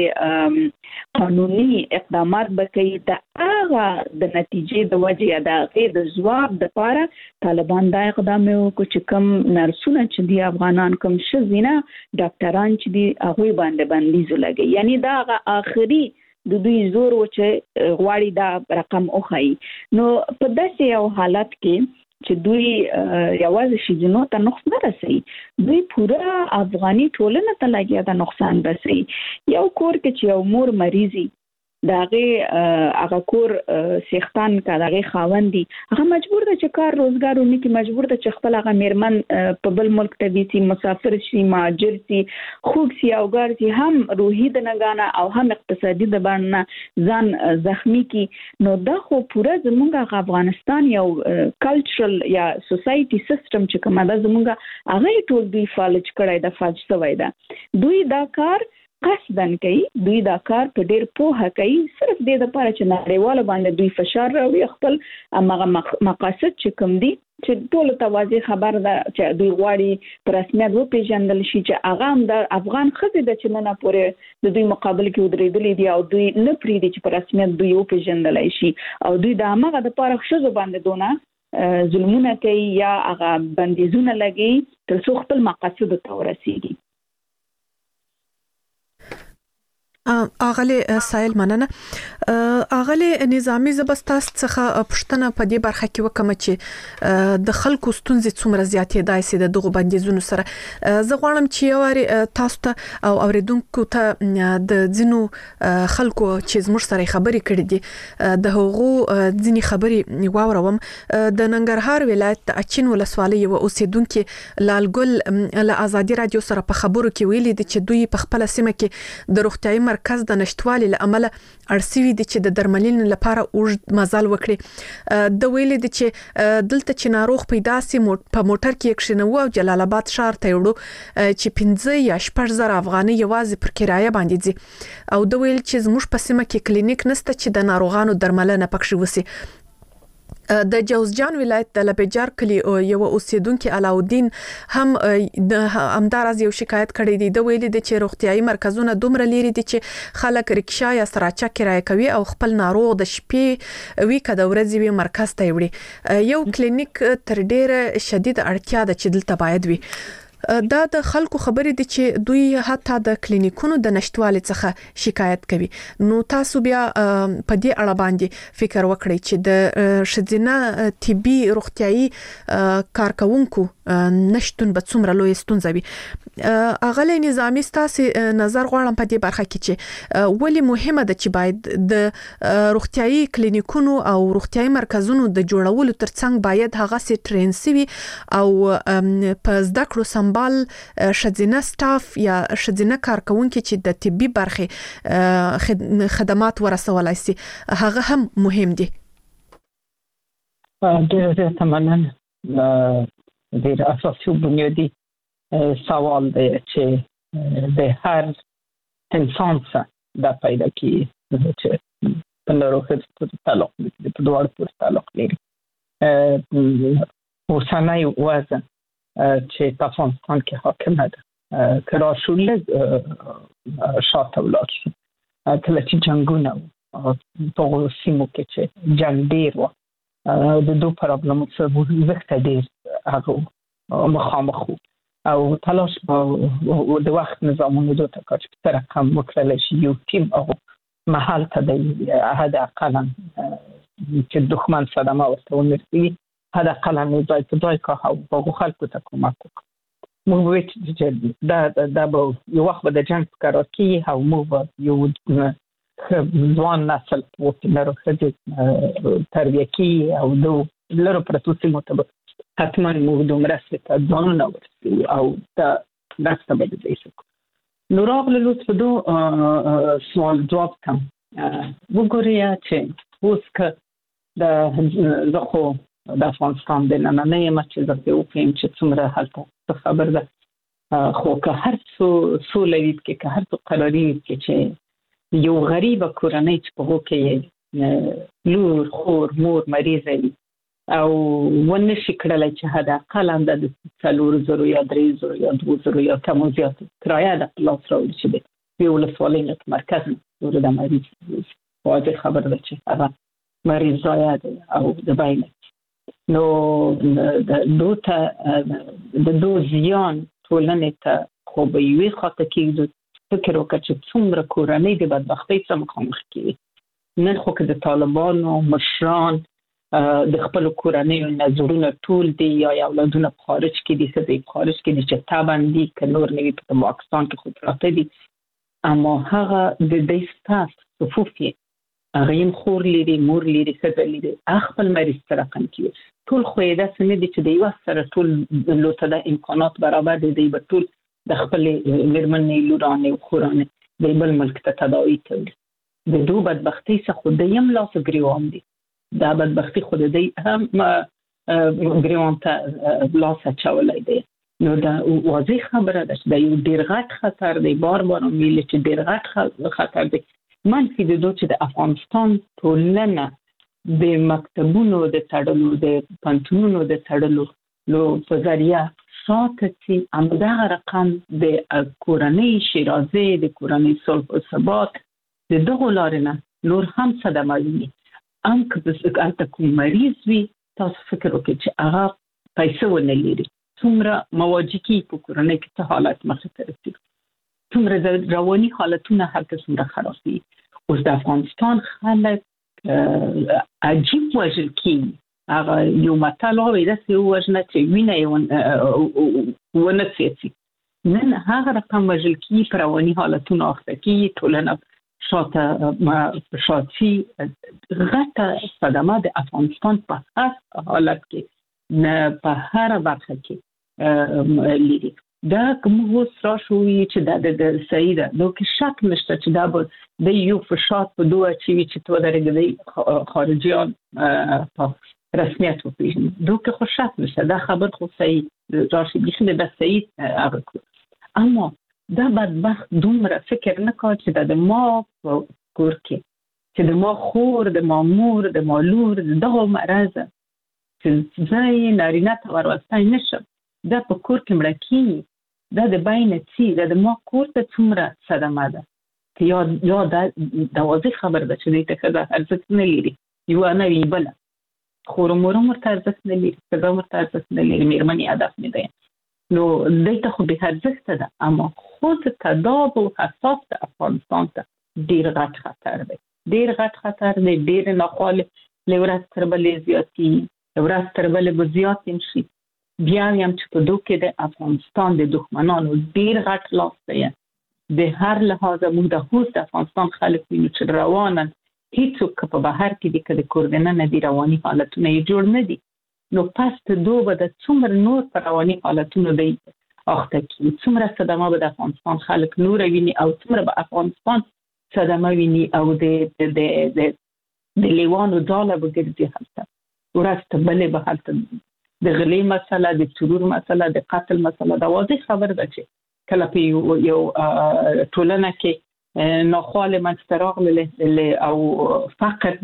باندې قانوني اقدامات وکړي دا هغه د نتیجې د وجې دا غیر د جواب د لپاره طالبان دا اقدام وکړي چې کوم نرسونه چې دی افغانان کوم شزینه ډاکټران چې دی هغه باندې بندیز لګي یعنی دا هغه اخري د دوی زور و چې غواړي دا رقم اوخی نو په داسې یو حالت کې چې دوی یوازې شیزنو ته نقصان نه رسي دوی پورا افغاني ټولنه ته لګیا دا نقصان رسي یو کور کې چې یو مور مریضي داغه هغه کور سیختان کا داغه خاوندي هغه مجبور ده چې کار روزګار ونی کې مجبور ده چې خپل هغه میرمن په بل ملک ته وي چې مسافر شي مهاجر شي خوګ سي او ګار سي هم روحي د نګانا او هم اقتصادي د باندې ځان زخمی کی نو دا خو پورا زمونږ افغانستان یو کلچرل یا سوسايټي سیستم چې کومه ده زمونږ هغه ټول دوی فالج کړای د فاج سوی ده دوی دا کار قصدن کوي دوی دا کار په ډیر پوهه کوي صرف د دې لپاره چې نړیواله باندې دوی فشار راوړي خپل هغه مقاصد چې کوم دي چې ټول توازی خبر ده چې دوی غواړي پر رسمیت وپیژندل شي چې هغه هم د افغان خزې د چې نه پورې د دوی مقابله کې ودرېدلې دي او دوی نه پریدي چې پر رسمیت دوی وپیژندل شي او دوی د هغه د لپاره خزو باندې دونه ظلمونه کوي یا هغه بندیزونه لګي تر څو خپل مقاصد ته ورسیږي اغله سایل مننه اغله نظامی زبستاس څخه پښتنه په دې برخه کې وکم چې د خلکو ستونزې څومره زیاتې دای سي د دغه بندیزونو سره زه غواړم چې یو تاسو ته او اوریدونکو ته د ځینو خلکو چې زموږ سره خبرې کړې دي د هغو ځینې خبرې واوروم د ننګرهار ولایت اچین ولسوالۍ یو اوسیدونکو لالګل له ازادي رادیو سره په خبرو کې ویلي دي چې دوی په خپل سیمه کې د روغتیايي مرکز د نشټوالي لامل ارسوي دي چې د درملین لپاره اوږد مزال وکړي د ویلې دي چې دلته چې ناروغ پیدا سي په موټر کې کښینو او جلال آباد ښار ته وړو چې پنځه یا شپږ زره افغاني یوازې پر کرایه باندې دي او د ویل چې زموږ په سیمه کې کلینیک نشته چې د ناروغانو درملنه پکښې وسی د جوزجان ولایت د لبجار کلی یو اوسیدونکو علاودین هم د همدارز یو شکایت کړی دی د ویلي د چې روغتيایي مرکزونه دومره لري دي چې خلک رکشا یا سراچا کرایه کوي او خپل ناروغ د شپې وی کده ورځې وی مرکز ته وړي یو کلینیک تر ډیره شدید اړتیا ده چې دلته باید وي دا د خلکو خبرې دي چې دوی حتی د کلینیکونو د نشټوالي څخه شکایت کوي نو تاسو بیا په دې اړه باندې فکر وکړئ چې د شذینه طبي روغتيایي کارکونکو نشټون به څومره لوی ستونزه وي اغله نظامی ستاسو نظر غواړم په دې برخه کې چې ولی مهمه ده چې باید د روغتيایي کلینیکونو او روغتيایي مرکزونو د جوړولو ترڅنګ باید هغه سي ټرین سي او په زده کړو سمبال شذینه سټاف یا شذینه کارکونکو چې د طبي برخه خدمات ورسولای سي هغه هم مهم دي ډېر ډېر تمنن ډېر اساسي بنیادی سوال دی چې د هر انسان سره دا پیدا کیږي چې په ناروغۍ پورې تعلق لري په دوه پورې تعلق لري اوسنۍ وضع چې په افغانستان کې حاکمه ده کله شولې شاته ولاړ شو کله چې جنگونه په سیمو کې چې جنگ ډیر و د دوه پرابلم سره وخت ډیر هغه مخامخ او تلاش په د وخت نظامونو دوه تکاچ سره کوم وکړل شي یو ټیم او محل ته د هدا اقلا چې دښمن صدمه ورته ونرسي هدا اقلا نه ځای ته ځای کا او په خلکو ته کومک وکړي موږ چې دا دا به یو وخت به د جنګ ښکار کیږي او موږ به یو ځوان نسل وکړو چې تربیه کوي او د لرو پرتو سیمو ته به حتما موږ د مرستې ته ځانونه ورسوو او دا مرسته به د دې شو. نو راغله لوس په دو سوال جواب کم وګورئ چې اوس که د زه خو د افغانستان د نننۍ یم چې زه پرې وکړم چې څومره هلته خبر ده، خو که هر څو سوله وي کې که هر څو قراري وي کې چې یو غریبه کورنۍ چې په هغو کې لور خور مور مریضه وي او ونه شي کړلی چې حد اقل هم د څلور زرو یا درې زرو یا دوه زرو یا کم او زیات کرایه د لاس راوړي چې د یوې ولسوالۍ نه په مرکز نه د مریض واضح خبر ده چې هغه مریض ضایع دی او د بینه. نو د دو ته د دو زیان ټولنې ته خو به یوې خواته کېږدو فکر وکړه چې څومره کورنۍ د بدبختۍ سره مخامخ کېږي. نن خو که د طالبانو مشران د خپلو کورنیو نظرونه ټول دي یا اولادونه په خارج کې دي ښځې په خارج کې دي چې طبعا دي که نور نه وي په پاکستان کې خو پراته دي، اما هغه د دې ستاف صفوف یې هغه یې خور لري مور لري ښځه لري خپل مریض سره رقم کوي ټول خو یې داسې نه دي چې د یوه سره ټول لوته د امکانات برابر دي، دی به ټول د خپلې مېرمنې لورانې او خورانې د بل ملک ته تداوي کوي. د دو بدبختۍ څخه خو دویم لاس ګریوان دي، دا بدبختي خو د دې هم ګریوان ته لاس اچولی دی. نو دا واضح خبره ده چې دا یو ډېر غټ خطر دی، بار بار ویلي چې ډېر غټ خطر دی. منفي د دو چې د افغانستان ټولنه د مکتبونو د تړلو د پوهنتونونو د تړلو نو په ذریعه شاته چې همدغه رقم د کورنۍ شیرازې د کورنۍ صلح و ثبات د دغو لارې نه نور هم صدمه ویني. هم که هلته کوم مریض وي تاسو فکر وکړئ چې هغه پیسې ونه لري څومره مواجهکي په کورنۍ کې څه حالت مخې ته رسي، څومره رواني حالتونه هلته څومره خراب دي. اوس د افغانستان خلک عجیب وژل کېږي. هغه یو متل وایي داسې ووژنه چې وینه یې ونه څېڅي. نن هغه رقم وژل کېږي، په رواني حالتونو اخته کېږي، ټولنه شاته شاتی غټه صدمه د افغانستان په هر حالت کې نه په هر برخه کې لري. دا کوم اوس راشوي چې د صحیح ده، نو کې شک نشته چې دا به د یو فشار په دوه اچوي چې تو درګدي خارجيان په رسمیت وپیژني. دو کې خو شک نشته، دا خبر خو صحیح راشي بخنه به صحیح هغه کو. اما دا بدبخت دومره فکر نه کوي چې د ما کور کې چې د ما خور د ما مور د ما لور دغه مرز چې ځای نارینه ته ورولستای نشم دا په کور کې مړه کېږي. دا د بینه څي دا د ما کور ته څومره صدمه ده چې یا یا دا واضح خبر ده چې دې ته ښځه ارزښت نه لري، یوه نه وي بله خور مور هم ورته ارزښت نه لري، ښځه هم ورته ارزښت نه لري، مېرمنې هدف نه دی. نو دې ته خو بې ارزښته ده، اما خود تداب و حساس د افغانستان ته ډېر غټ خطر دی، ډېر غټ خطر دی. ډېر ناخوالې له ورځ تر بلې زیاتېږي، له ورځ تر بلې به زیات هم شي. بیا هم چې په دو کې د افغانستان د دښمنانو ډېر غټ لاس دی. د هر لحاظه موږ د اوس د افغانستان خلک وینو چې روانن هیڅوک که په بهر کې دي که د کور دننه دي رواني حالتونه یې جوړ نه دي. نو پس د دو به د څومره نور په رواني حالتونو دی اخته کېږي، څومره صدمه به د افغانستان خلک نوره ویني او څومره به افغانستان صدمه ویني او د د د لیوانو ډاله به ګرځي هلته ورځ ته بلې به هلته د غلې مسله د ترور مسله د قتل مسله. دا واضح خبر ده چې کله په یو یو ټولنه کې ناخواله منځته راغله او فقر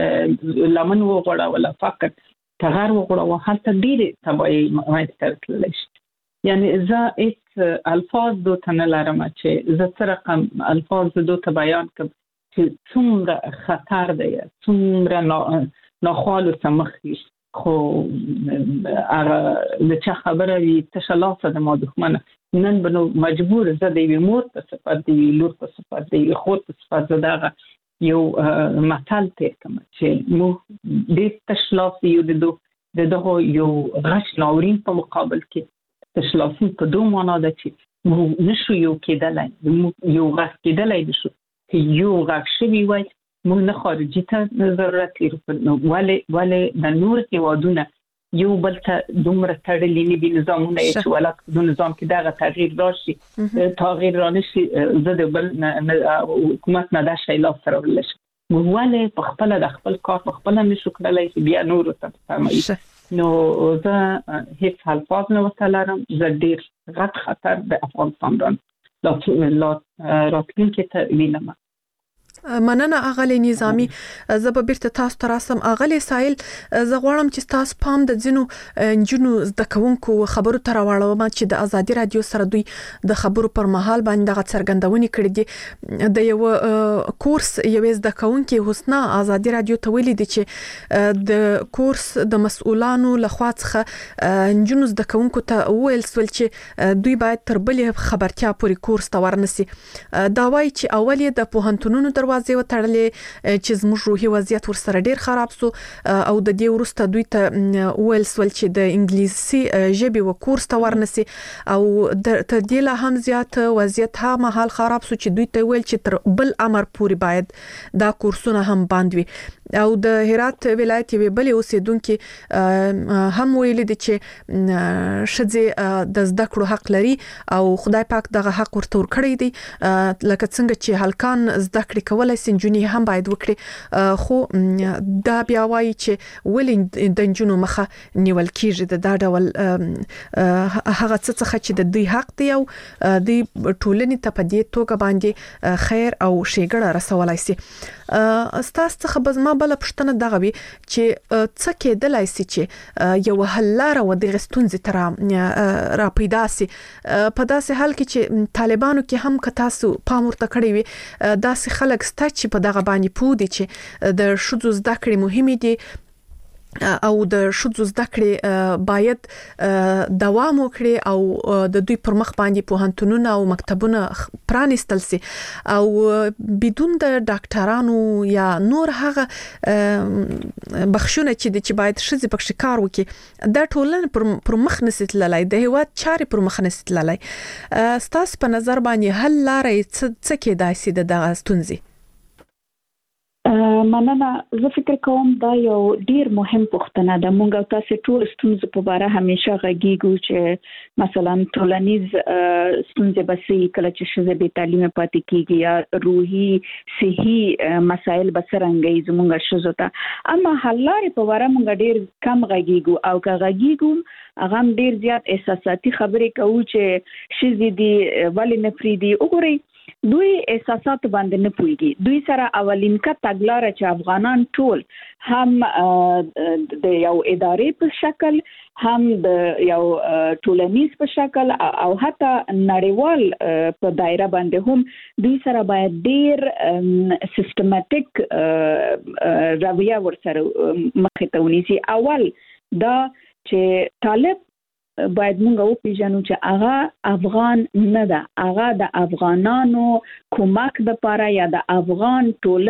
لمن وغوړه ولا فقر تغیر وغوړه هلته ډېرې تباهۍ منځته راتللی شي. یعنی زه هېڅ الفاظ دو ته نه لرم چې زه څه رقم الفاظ دو ته بیان کړم چې څومره خطر دی، څومره ناخوالو څخه مخ وي. خو هغه د چا خبره وي تشه لاسه د ما دښمنه. نن به نو مجبور زه د یوې مور په صفت د یوې لور په صفت د یوې خور په صفت زه دغه یو متل تېر کړم چې موږ ډېر تش لاس یو د دغه یو غش ناورین په مقابل کې تشلاسي په دوه معنا ده چې موږ نشو یو کېدلای یو غږ کېدلای نشو چې یو غږ شوی وای موږ نه خارجي ته ضرورت لرو ولې ولې د نور هیوادونه یو بل ته دومره تړلي نه دي نظامونه چې ولک د نظام کې دغه تغییر راشي تغییر رانشي زه د بل حکومت نه دا شی لاس سره ولش ولې په خپل د خپل کار په خپل نشو کړلای چې بیا نور ته سموي نو زه هیڅ الفاظ نه وتلرم زه ډیر غټ خطر د افغانستان راتلونکي ته وینم. مننه اغلی نظامی زه به بیرته تاسو ته راسم. اغلی سایل زه غواړم چې تاسو پام د ځینو نجونو زده کوونکو خبرو ته راوړم چې د ازادي رادیو سره دوی د خبرو پر مهال باندې دغه څرګندونې کړې دي. د یو کورس یوې زده کوونکې حسنا ازادي رادیو ته ویلي دي چې د کورس د مسؤلانو لخوا څخه نجونو زده کوونکو ته ویل سول چې دوی باید تر بلې خبرتیا پورې کورس ته ورنسي. دا وایي چې اول یې د پوهنتونونو دروازې وتړلې چې زموږ روحي وضعیت ورسره ډیر خراب سو او د دې وروسته دوی ته ویل سول چې د انګلیسي ژبې و کورس ته ورنسي او د تر دې لا هم زیات وضعیت ها مهال خراب سو چې دوی ته ویل چې تر بل امر پورې باید دا کورسونه هم بند وي. او د هرات ولایت یوې بلې اوسیدونکو هم ویلي دي چې ښځې د زده کړو حق لري او خدای پاک دغه حق ورته ورکړی دی لکه څنګه چې هلکان زده کړې کولای سي نجونې هم باید وکړي خو دا بیا وایي چې ولې د نجونو مخه نیول کیږي د دا ډول هغه څه څخه چې د دوی حق دی او د ټولنې ته په دې توګه باندې خیر او ښېګړه رسولای سي. ستاسو څخه به زما بله پوښتنه دغه وي چې څه کېدلای سي چې یو حل لاره و دغه ستونزې ته را پیدا سي په داسې حال کې چې طالبانو کې هم که تاسو پام ورته کړی وي داسې خلک سته چې په دغه باندې پوه دي چې د ښځو زده کړې مهمې دي او د ښځو زده کړې باید دوام وکړي او د دوی پر مخ باندې پوهنتونونه او مکتبونه پرانیستل سي او بدون د ډاکټرانو یا نور هغه بخښونه چې د چې باید ښځې پکې کار وکړي دا ټولنه پر مخ نسي تللی د هیواد چارې پر مخ نسي تللی. ستاسو په نظر باندې حل لارې څه کېدای سي د دغه ستونزې؟ مننه. زه فکر کوم دا یو ډیر مهم پوښتنه ده. موږ تاسو ټول ستونزې په اړه همیشه غږیږو چې مثلا ټولنیز ستونزې بسې کله چې ښځې بې تعلیمه پاتې کیږي یا روحي صحي مسایل بسرنګي زموږ ښځو ته اما حل لارې په اړه موږ ډیر کم غږیږو او که غږیږو هغه ډیر زیات احساساتي خبرې کوي چې ښځې دي ولې نه فریدي وګورئ دوی احساسات باندې نه پويږي. دوی سره اولین کا تګلاره چې افغانان ټول هم د یو ادارې په شکل هم د یو ټولنیز په شکل او حتی نړیوال په دایره باندې هم دوی سره باید ډیر سیستماتیک رویه ورسره مخې ته ونیسي. اول دا چې طالب باید موږ وپیژنو چې هغه افغان نه ده، هغه د افغانانو کومک د پاره یا د افغان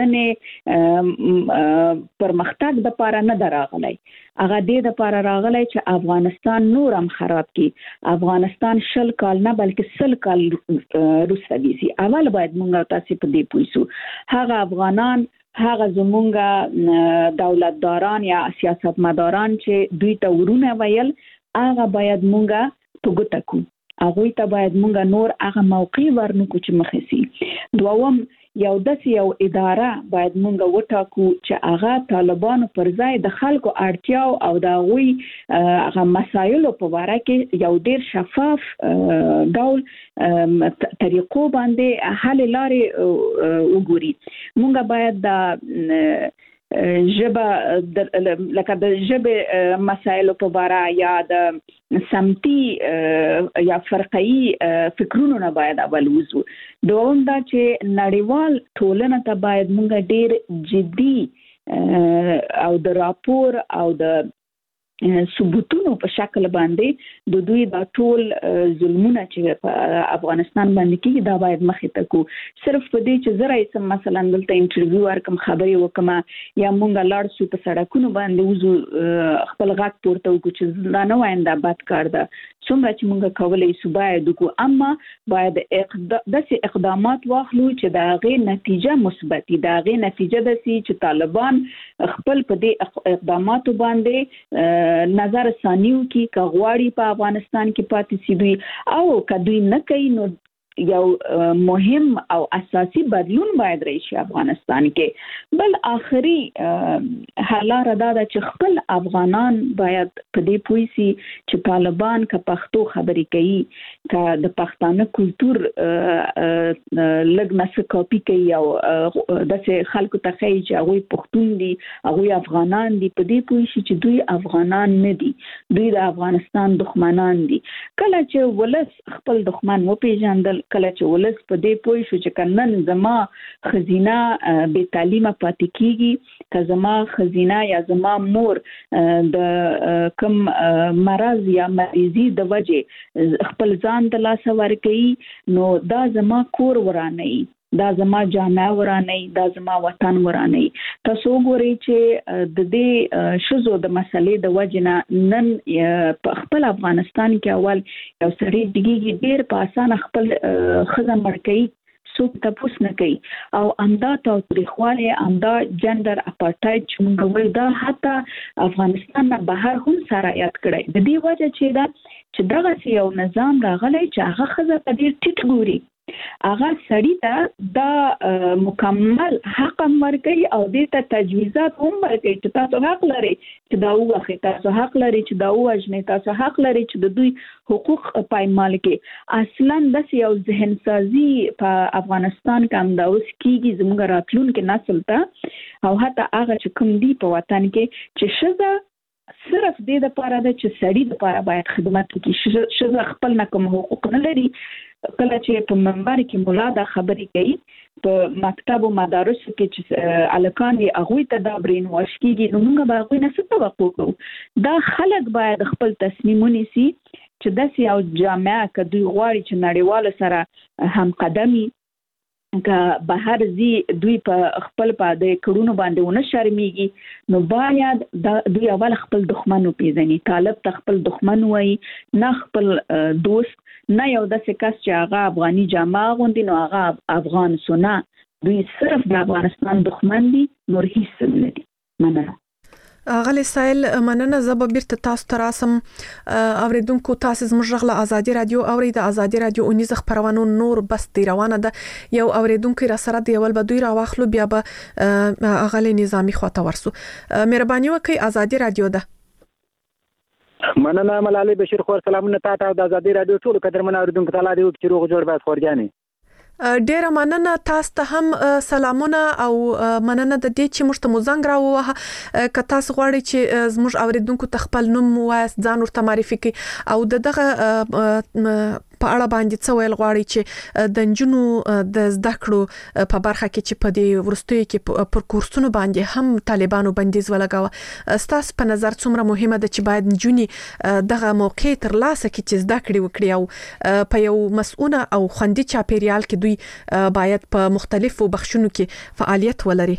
ټولنې پرمختګ د پاره نه دراغلی. هغه دې د پاره راغلی چې افغانستان نور هم خراب کی. افغانستان شل کال نه بلکې سل کال روسته ویسي. اول باید موږ تاسو په دې پوښتو هغه افغانان هغه زمونږ دولتداران یا سیاستمداران چې دوی ته ورونه ویل هغه باید مونږه په ګوته کو. هغه ته باید مونږه نور هغه موقع ورنکو چې مخې سي. دوم یو داسې یو اداره باید مونږه وټاکو چې هغه طالبانو پر ځای د خلکو اړتیاو او د هغوی هغه مسایلو په باره کې یو ډیر شفاف ډول طریقو باندې حل لارې وګوري. مونږه باید د ژبه لکه د ژبې مسایلو په باره یا د سمتي یا فرقي فکرونو نه باید اول وځو. دوم دا چې نړیوال ټولنه ته باید موږ ډیر جدي او د راپور او د ثبوتونو په شکل باندې د دوی د ټول ظلمونه چې په افغانستان باندې کیږي دا باید مخې ته کو. صرف په دې چې زه راځم مثلا دلته انټرویو ورکم خبرې وکم یا مونږ لاړ شو په سړکونو باندې وځو خپل غږ پورته وکړو چې دا نه وایم دا بد کار ده څومره چې موږ کولای شو باید وکړو، اما باید داسې اقدامات واخلو چې د هغې نتیجه مثبت وي، د هغې نتیجه داسې چې طالبان خپل په دې اقداماتو باندې نظر ثاني وکړي، که غواړي په افغانستان کې پاتې شي دوی، او که دوی نه کوي نو یو مهم او اساسي بدلون باید راشي افغانستان کې. بل آخري حل لاره دا ده چې خپل افغانان باید په دې پوه شي چې طالبان که پښتو خبرې کوي، که د پښتانه کلتور لږ نه کاپي کوي او داسې خلکو ته ښایي چې هغوی پښتون دي، هغوی افغانان دي، په دې پوه شي چې دوی افغانان نه دي، دوی د افغانستان دښمنان دي. کله چې ولس خپل دښمن وپېژندل، کله چې ولس په دې پوه شو چې کنن زما خزینه بې تعلیمه پاتې کیږي، که زما خزینه یا زما مور د کم مرض یا مریضي د وجې خپل ځان د لاسه ورکوي، نو دا زما کور ورانوي، دا زما جامعه ورانوي، دا زما وطن ورانوي. تاسو وګورئ چې د دې ښځو د مسلې د وجې نه نن په خپل افغانستان کې اول یو سړی ډیږي ډېر په اسانه خپل ښځه مړ کوي، څوک تپوس نه کوي، او همدا تاوتریخوالی، همدا جنډر اپارټایډ چې موږ وایو، دا حتی افغانستان نه بهر هم سرایت کړی. د دې وجه چې دا چې دغسې یو نظام راغلی چې هغه ښځه په ډېر ټیټ ګوري، هغه سړي ته دا مکمل حق هم ورکوي او دې ته تجویزات هم ورکوي چې تاسو حق لرئ چې دا ووخئ، تاسو حق لرئ چې دا ووژنئ، تاسو حق لرئ چې د دوی حقوق پایمال کړئ. اصلا داسې یو ذهن سازي په افغانستان کې همدا اوس کېږي زموږ راتلونکي نسل ته، او حتی هغه چې کوم دي په وطن کې چې ښځه صرف دې دپاره ده چې سړي دپاره باید خدمت وکړي، ښځه خپل نه کوم حقوق نه لري. کله چې په منبر کې مولا دا خبرې کوي، په مکتب او مدارسو کې چې الکان دي هغوی ته دا برین واش کېږي، نو موږ به هغوی نه څه توقع کوو؟ دا خلک باید خپل تصمیم ونیسي چې داسې یو جامعه که دوی غواړي چې نړیوالو سره همقدمي، که بهر ځي دوی په خپل په د کړونو باندې ونه شرمېږي، نو باید دوی اول خپل دښمن وپېژني. طالب ته خپل دښمن وایي، نه خپل دوست، نه یو داسې کس چې هغه افغاني جامه اغوندي نو هغه افغان سو، نه، دوی صرف د افغانستان دښمن دي، نور هیڅ نه دي. مننه. غلی سایل، مننه. زه به بیرته تاسو ته راسم. اوریدونکو، تاسو زموږ غږ له ازادي رادیو اورئ. د ازادي رادیو اونیزه خپرونو نور بس دی روانه ده. یو اوریدونکو را سره دی، اول به دوی را واخلو، بیا به غلی نظامی خواته ورسو. مهرباني وکړئ، ازادي رادیو ده. مننه ملالۍ بشیر خور، سلامونه تاسو ته د ازادي رادیو ټولو قدرمن اوریدونکو ته. الله دې وکړي چې روغ جوړ باید خورجانې. ډیره مننه، تاسو ته هم سلامونه او مننه د دې چې موږ ته مو زنګ راووهه. که تاسو غواړئ چې زموږ اوریدونکو ته خپل نوم ووایاست، ځان ورته معرفي کړئ، او د دغه په اړه باندې څه ویل غواړئ چې د نجونو د زده کړو په برخه کې چې په دې وروستیو کې پر کورسونو باندې هم طالبانو بندیز ولګاوه، ستاسو په نظر څومره مهمه ده چې باید نجونې دغه موقع ترلاسه کړي چې زده کړې وکړي او په یو مسؤونه او خوندي چاپیریال کې دوی باید په مختلفو بخشونو کې فعالیت ولري؟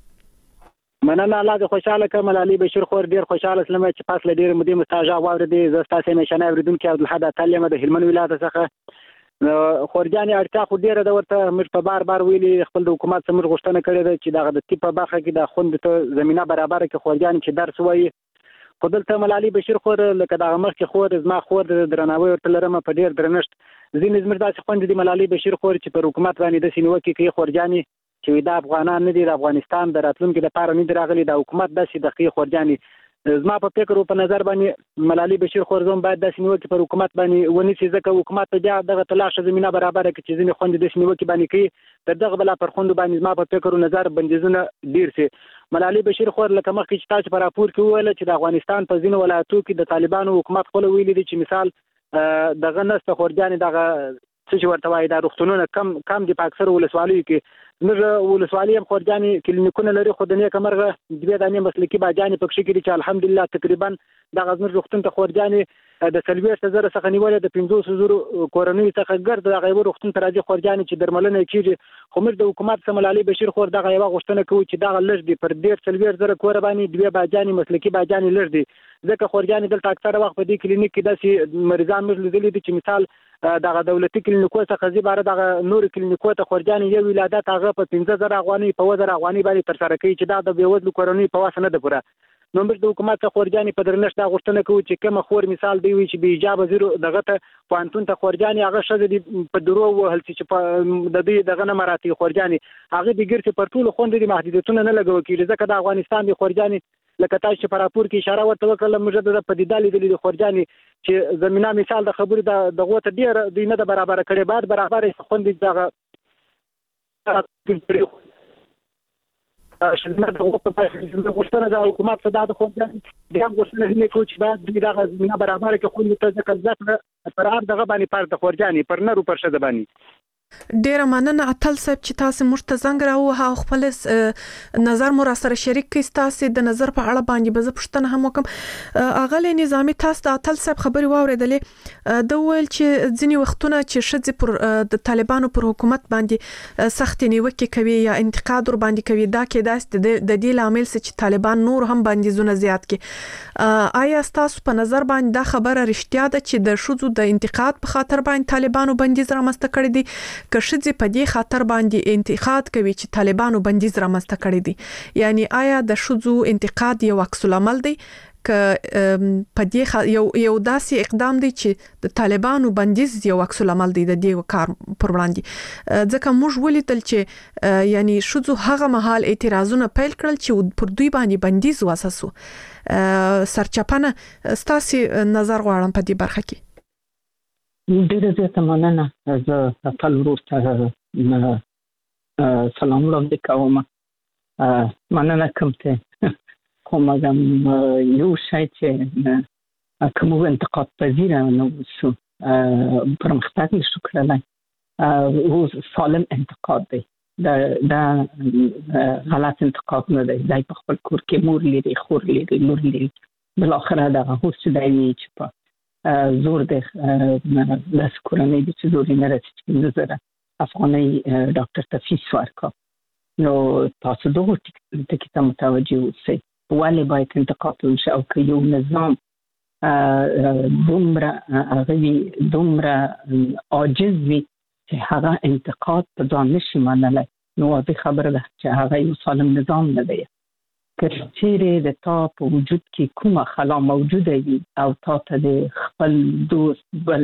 مننه، الله دې خوشاله کړه. ملالۍ بشیر خور، ډېر خوشاله شوم چې پاس له ډېرې مودې مو ستا غږ واورېدې. زه ستاسې همیشنی اورېدونکی عبدالحد اتل یم د هلمند ولایت څخه. خورجانې اړتیا خو ډېره ده ورته، موږ په بار بار ویلي، خپل د حکومت څخه موږ غوښتنه کړې ده چې دغه د طب په برخه کې د خوندو ته زمینه برابره کړي خورجانې چې درس ووایي. خو دلته ملالۍ بشیر خور لکه دغه مخکې خور زما خور درناوی ورته لرم په ډېر درنښت. ځینې زموږ داسې خویندې دي ملالۍ بشیر خور چې پر حکومت باندې داسې نیوکې کوي خورجانې چې دا افغانان نه دي، د افغانستان د راتلونکي لپاره نه دي راغلي، دا حکومت داسې د کوي خورجانې. زما په فکر او په نظر باندې ملالۍ بشیر خور زوم باید داسې نیوکې پر حکومت باندې ونیسي، ځکه حکومت ته بیا دغه ته لا ښه زمینه برابره کړي چې ځینې خویندې داسې نیوکې باندې کوي، تر دغه بلا پر خویندو باندې زما په فکر او نظر بندیزونه ډېر سي. ملالۍ بشیر خور لکه مخکې چې تاسو په راپور کې وویل چې د افغانستان په ځینو ولایتو کې د طالبانو حکومت خپل ویلي دي چې مثال دغه نسته خورجانې دغه څه چې ورته وایي دا روغتونونه کم کم دي په اکثرو ولسوالیو کې. زموږ ولسوالي هم خورجانې کلینیکونه لري، خو د نیکه مرغه دوې دانې مسلکي باجانې پکښې کې دي چې الحمدلله تقریبا دغه زموږ روغتون ته خورجانې د سلويشت زره څخه نیولې د پنځوس زره کورنۍ څخه ګرد د غیبو روغتون ته راځي خورجانې چې درملنه کیږي خو موږ د حکومت سم علي بشیر خور دغه یو غوښتنه کوي چې دغه لږ دی پر ډیر سلويشت زره کور باندې دوه باجانې مسلکی باجانې لږ دی ځکه خورجانې دلته اکثره وخت په دې کلینیک کې داسې مریضان موږ لیدلي دي چې مثال دغه دولتي کلینیکو څخه زیباره دغه نور کلینیکو ته خورجانې یو ولادت هغه په پنځه زره افغانۍ په وزر افغانۍ باندې تر سره کوي چې دا د بیوزلو کورنۍ په واسه نه ده پوره نو موږ د حکومت څخه خورجانې په درنښت دا غوښتنه کوو چې کوم خور مثال دی وي چې به اجازه زیرو دغه ته پوهنتون ته خورجانې هغه شذ دي په درو وهل چې په د دې دغه نه مراتي خورجانې هغه د ګرځي پر ټول خوند دي محدودیتونه نه لګو کیږي ځکه د افغانستان د خورجانې لکه تاسو چې په راپور کې اشاره ورته وکړه مجدد په دې دالې د خورجانې چې زمينه مثال د خبرې د دغه ته ډیر د نه برابر کړي بعد برابر خوند دغه شنه د وخت په اړه غوښتنه د حکومت څخه د خورجانې د هم غوښتنه نه کوي چې بعد دغه زمينه برابر کې خوند ته ځکه ځکه پر هر دغه باندې پر د خورجانې پر نرو پر شد باندې ډیره مننه اتل صاحب چې تاسو موږ ته زنګ راوه خپل نظر مو را سره شریک کړئ تاسو د نظر په اړه باندې به زه پوښتنه هم وکم اغلی نظامی تاسو د اتل صاحب خبري واوریدلې د ویل چې ځینی وختونه چې شذ پر د طالبانو پر حکومت باندې سخت نیوکه کوي یا انتقاد ور باندې کوي دا کې داست د دې لامل چې طالبان نور هم باندې زونه زیات کړي آیا تاسو په نظر باندې دا خبره رښتیا ده چې د شذو د انتقاد په خاطر باندې طالبانو بندیز رامسته کړی دي که شذ په دې خاطر باندې انتقاد کوي چې طالبانو بندیز رامسته کړی دي یعنی آیا د شذو انتقاد یو عکس العمل دی که په دې یو یو داسې اقدام دی چې د طالبانو بندیز یو عکس العمل دی د دې کار پر وړاندې ځکه موږ ولیدل چې یعنی شذو هغه مهال اعتراضونه پیل کړل چې پر دوی باندې بندیز واساسو سرچپنه ستاسو نظر غواړم په دې برخه کې ډیره زیاته مننه زه خپل ورور ته سلام وړاندې کوم مننه کوم ته کوم هم یو شی چې کوم انتقاد پذیر نه وسو پرمختګ نشو کړلای او سالم انتقاد دی دا دا غلط انتقاد نه دی دای په خپل کور کې مور لري خور لري لور لري بل اخره دا هوڅ دی چې په زور د لاس کورنۍ د چې زور نه راځي چې نظر افغاني ډاکټر ته فیس ورکړ نو تاسو دغه ټکی ته متوجه اوسئ ولې باید انتقاد وشي او که یو نظام دومره هغه دومره عاجز وي چې هغه انتقاد په ځان نشي منلی نو واضح خبره ده چې هغه یو سالم نظام نه دی که چیرې د تا په وجود کې کومه خلا موجوده وي او تا ته د خپل دوست بل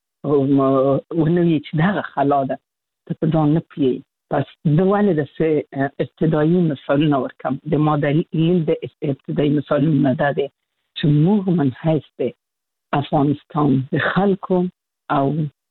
ونوي چې دغه خلا ده ته په ځان نه پوهېږي پس زه ولې داسې ابتدایي مثالونه ورکړم د ما دلیل د ابتدایي مثالونه دا دی چې موږ من حیث د افغانستان د خلکو او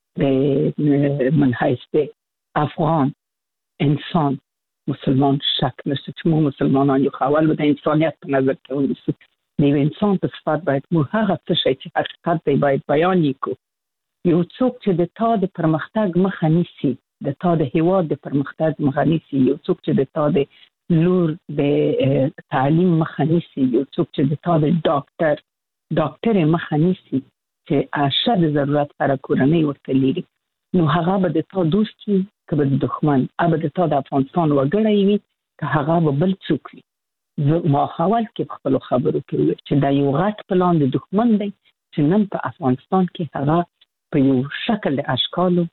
د من حیث د افغان انسان مسلمان شک نشته چې موږ مسلمانان یو اول به د انسانیت په نظر کې ونیسو د یو انسان په صفت باید موږ هغه څه شی چې حقیقت دی باید بیان کړو یو څوک چې د تا د پرمختګ مخه نیسي د تا د هیواد د پرمختګ مخه نیسي یو څوک چې د تا د لور د تعلیم مخه نیسي یو څوک چې د تا د ډاکټر ډاکټر مخه نیسي چې اشد ضرورت پر کورنۍ ورته لري نو هغه به د تا دوست وي که به د دښمن هغه د تا د افغانستان وګړی وي که هغه به بل څوک وي زه ما اول کې په خپلو خبرو کې وویل چې دا یو غټ پلان د دښمن دی چې نن په افغانستان کې هغه په یو شکل د اشکالو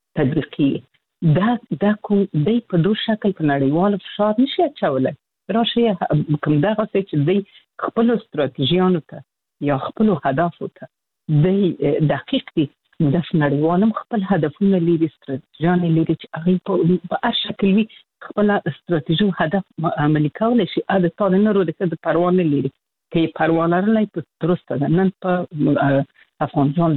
تطبیقي دا دا کوم دی په دو شکل په نړیوال فشار نشي اچولی راشي کوم دغه څه چې دی خپلو ستراتیژیانو ته یا خپلو هدفو ته دی دقیق دي د نړیوالم خپل هدفونه لري ستراتیژیانې لري چې هغوی په هر شکل وي خپل استراتیژي هدف عملي کولی شي دا تا د نورو د ښځو پروا نه لري که یې پروا لرلی په درسته ده نن په افغانستان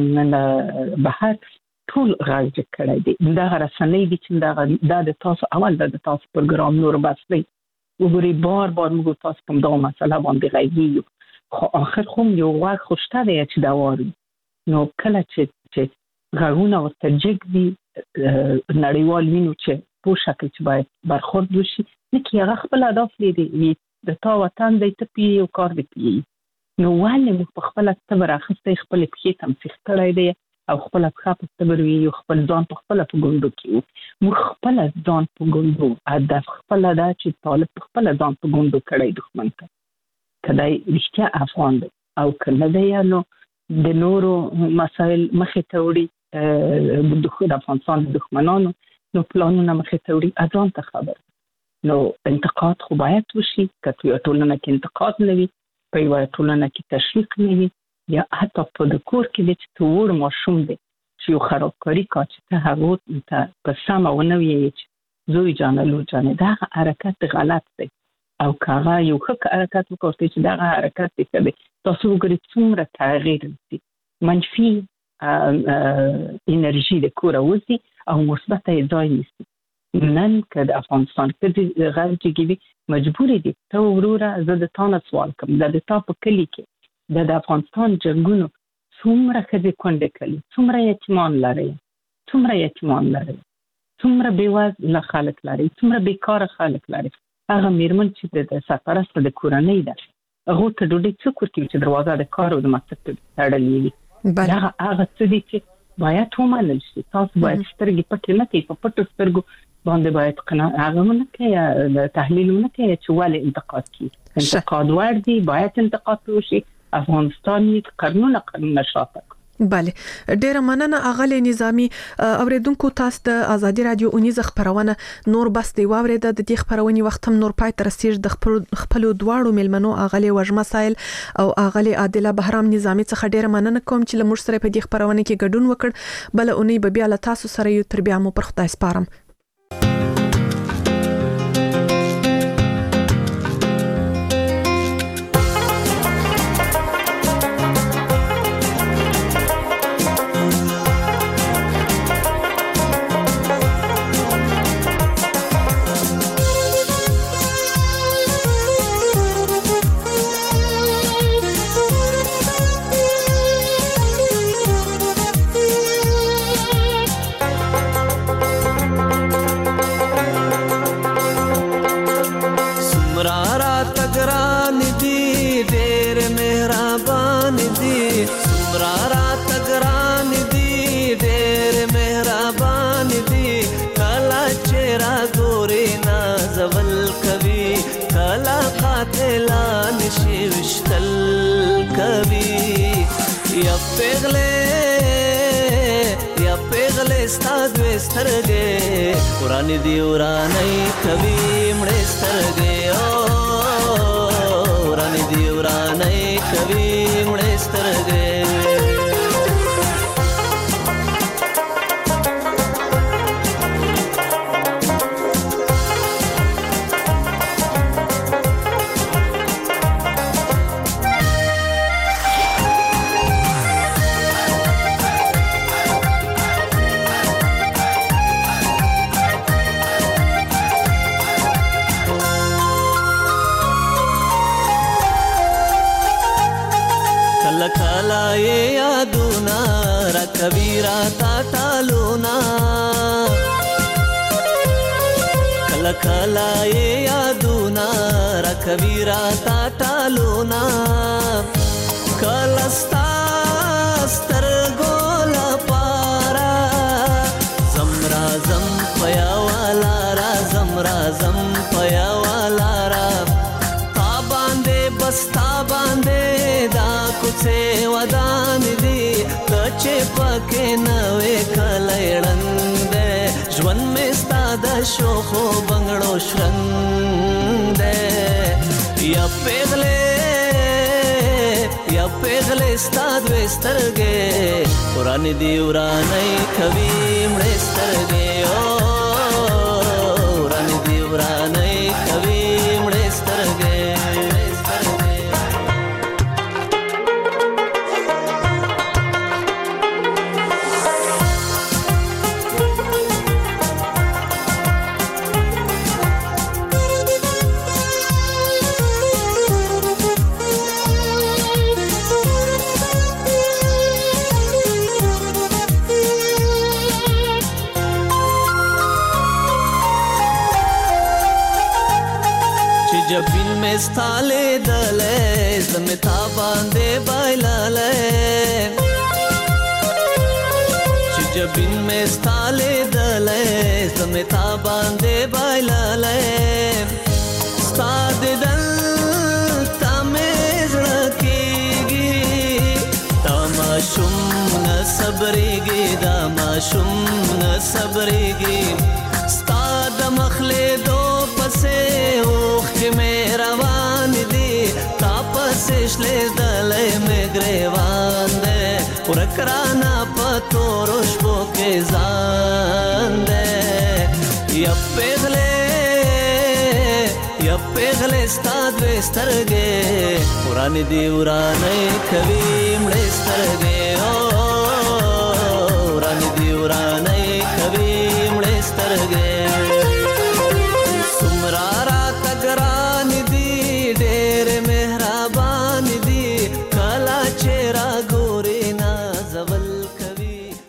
د بهر ټول غږ کړی دی دغه رسنۍ دي چې دا د تاسو اول دا د تاسو پروګرام نور بس دی وګورئ بار بار موږ تاسو په همدغه مسله باندې غږیږو خو آخر خو یو غږ خو شته دی چې دوار وي نو کله چې چې غږونه ورته جګ وي نړیوال وینو چې په شکل چې باید برخورد وشي نه کې هغه خپل هدف لري د تا وطن دی ته پیږي او کار دی پیږي نو ولې موږ په خپل صبر اخستې خپل پښې تمسخ کړای دی او خپل ښه په صبر وی او خپل ځان په خپل په ګوندو کې موږ خپل ځان په ګوندو هدف خپل دا چې طالب خپل ځان په ګوندو کړای دښمن ته کدی رښتیا افغان دی او کنه دی نو د نورو مسائل مخې ته وړي د دخول افغانستان د دښمنانو نو پلانونه مخې ته وړي اذان ته خبر نو انتقاد خو باید وشي کله یو ټولنه کې انتقاد نه وي په یو ټولنه کې تشویق نه وي یا حتی په د کور کې چې تور ماشوم دی چې یو خرابکاری کا چې ته هغه ته په سمه ونه وي چې زوی جان له جان دا حرکت غلط دی او کاغه یو ښه حرکت وکړي چې دا حرکت دی کبه تاسو وګورئ څومره تغییر دي منفي انرژي د کور اوسي او مثبت ځای نیسي نن که د افغانستان کې غیر جګوي مجبورې دي ته وروره زه د تا نه سوال کوم دا د تا په کلي کې د د افغانستان جنګونو څومره ښځې کونډې کړي څومره یتیمان لري څومره یتیمان لري څومره بېوزله خلک لري څومره بیکاره خلک لري هغه میرمن چې د سرپرسته د کورنۍ ده هغو ته ډوډۍ څوک ورکوي چې دروازه د کار او د مکتب تړلې وي هغه هغه څه دي چې باید ومنل شي تاسو باید سترګې پټې نه کړئ په پټو سترګو باندې باید قناعت هغه نه کوي تحلیل نه کوي چې ولې انتقاد کوي انتقاد ور دي باید انتقاد وشي افغانستان یې قرنونه قرنونه شاته بله ډیره مننه اغلی نظامی اوریدونکو تاسو د ازادي رادیو اونیزه خبرونه نور بس دی واورید د دې خبرونې وخت هم نور پای تر سیج د خپل دواړو ملمنو اغلی وجمه سایل او اغلی عادله بهرام نظامی څخه ډیره مننه کوم چې لمر سره په دې خبرونه کې ګډون وکړ بل اونۍ به بیا له تاسو سره یو تر بیا مو پر خدای سپارم سترګې ورانې دی ورانې کوي مړې سترګې او ورانې دی ورانې کوي مړې سترګې کبیرا تا ټالونا کلا کلا یادونا را کبیرا تا ټالونا کلا ستا سترګو لپاره زمرا زم پیا والا را زمرا زم پیا والا را تا باندې بس تا باندې دا کوڅه ودان دي چې پکې نوې کلېړند ژوند مې ستا د شوخو بنګړو شرنګ یا پیغلې یا پیغلې ستا دوې سترګې ورانې دي ورانې کوي مړې سترګې او ورانې دي ورانې کوي مړې سترګې مستاله دلې زمې تا باندې بایلاله چې جبین مستاله دلې زمې تا باندې بایلاله ستاد دل تمزړه کیږي تماشم نه صبرېږي دا ماشوم نه صبرېږي ستاد مخلې دو پسې اوخ کې مې روان دي تا پسې شلې دلې مې ګریوان دی ورک رانا په تورو شپو کې ځان دی یا پیغلې یا پیغلې ستا دوې سترګې ورانې دي ورانې کوي مړې سترګې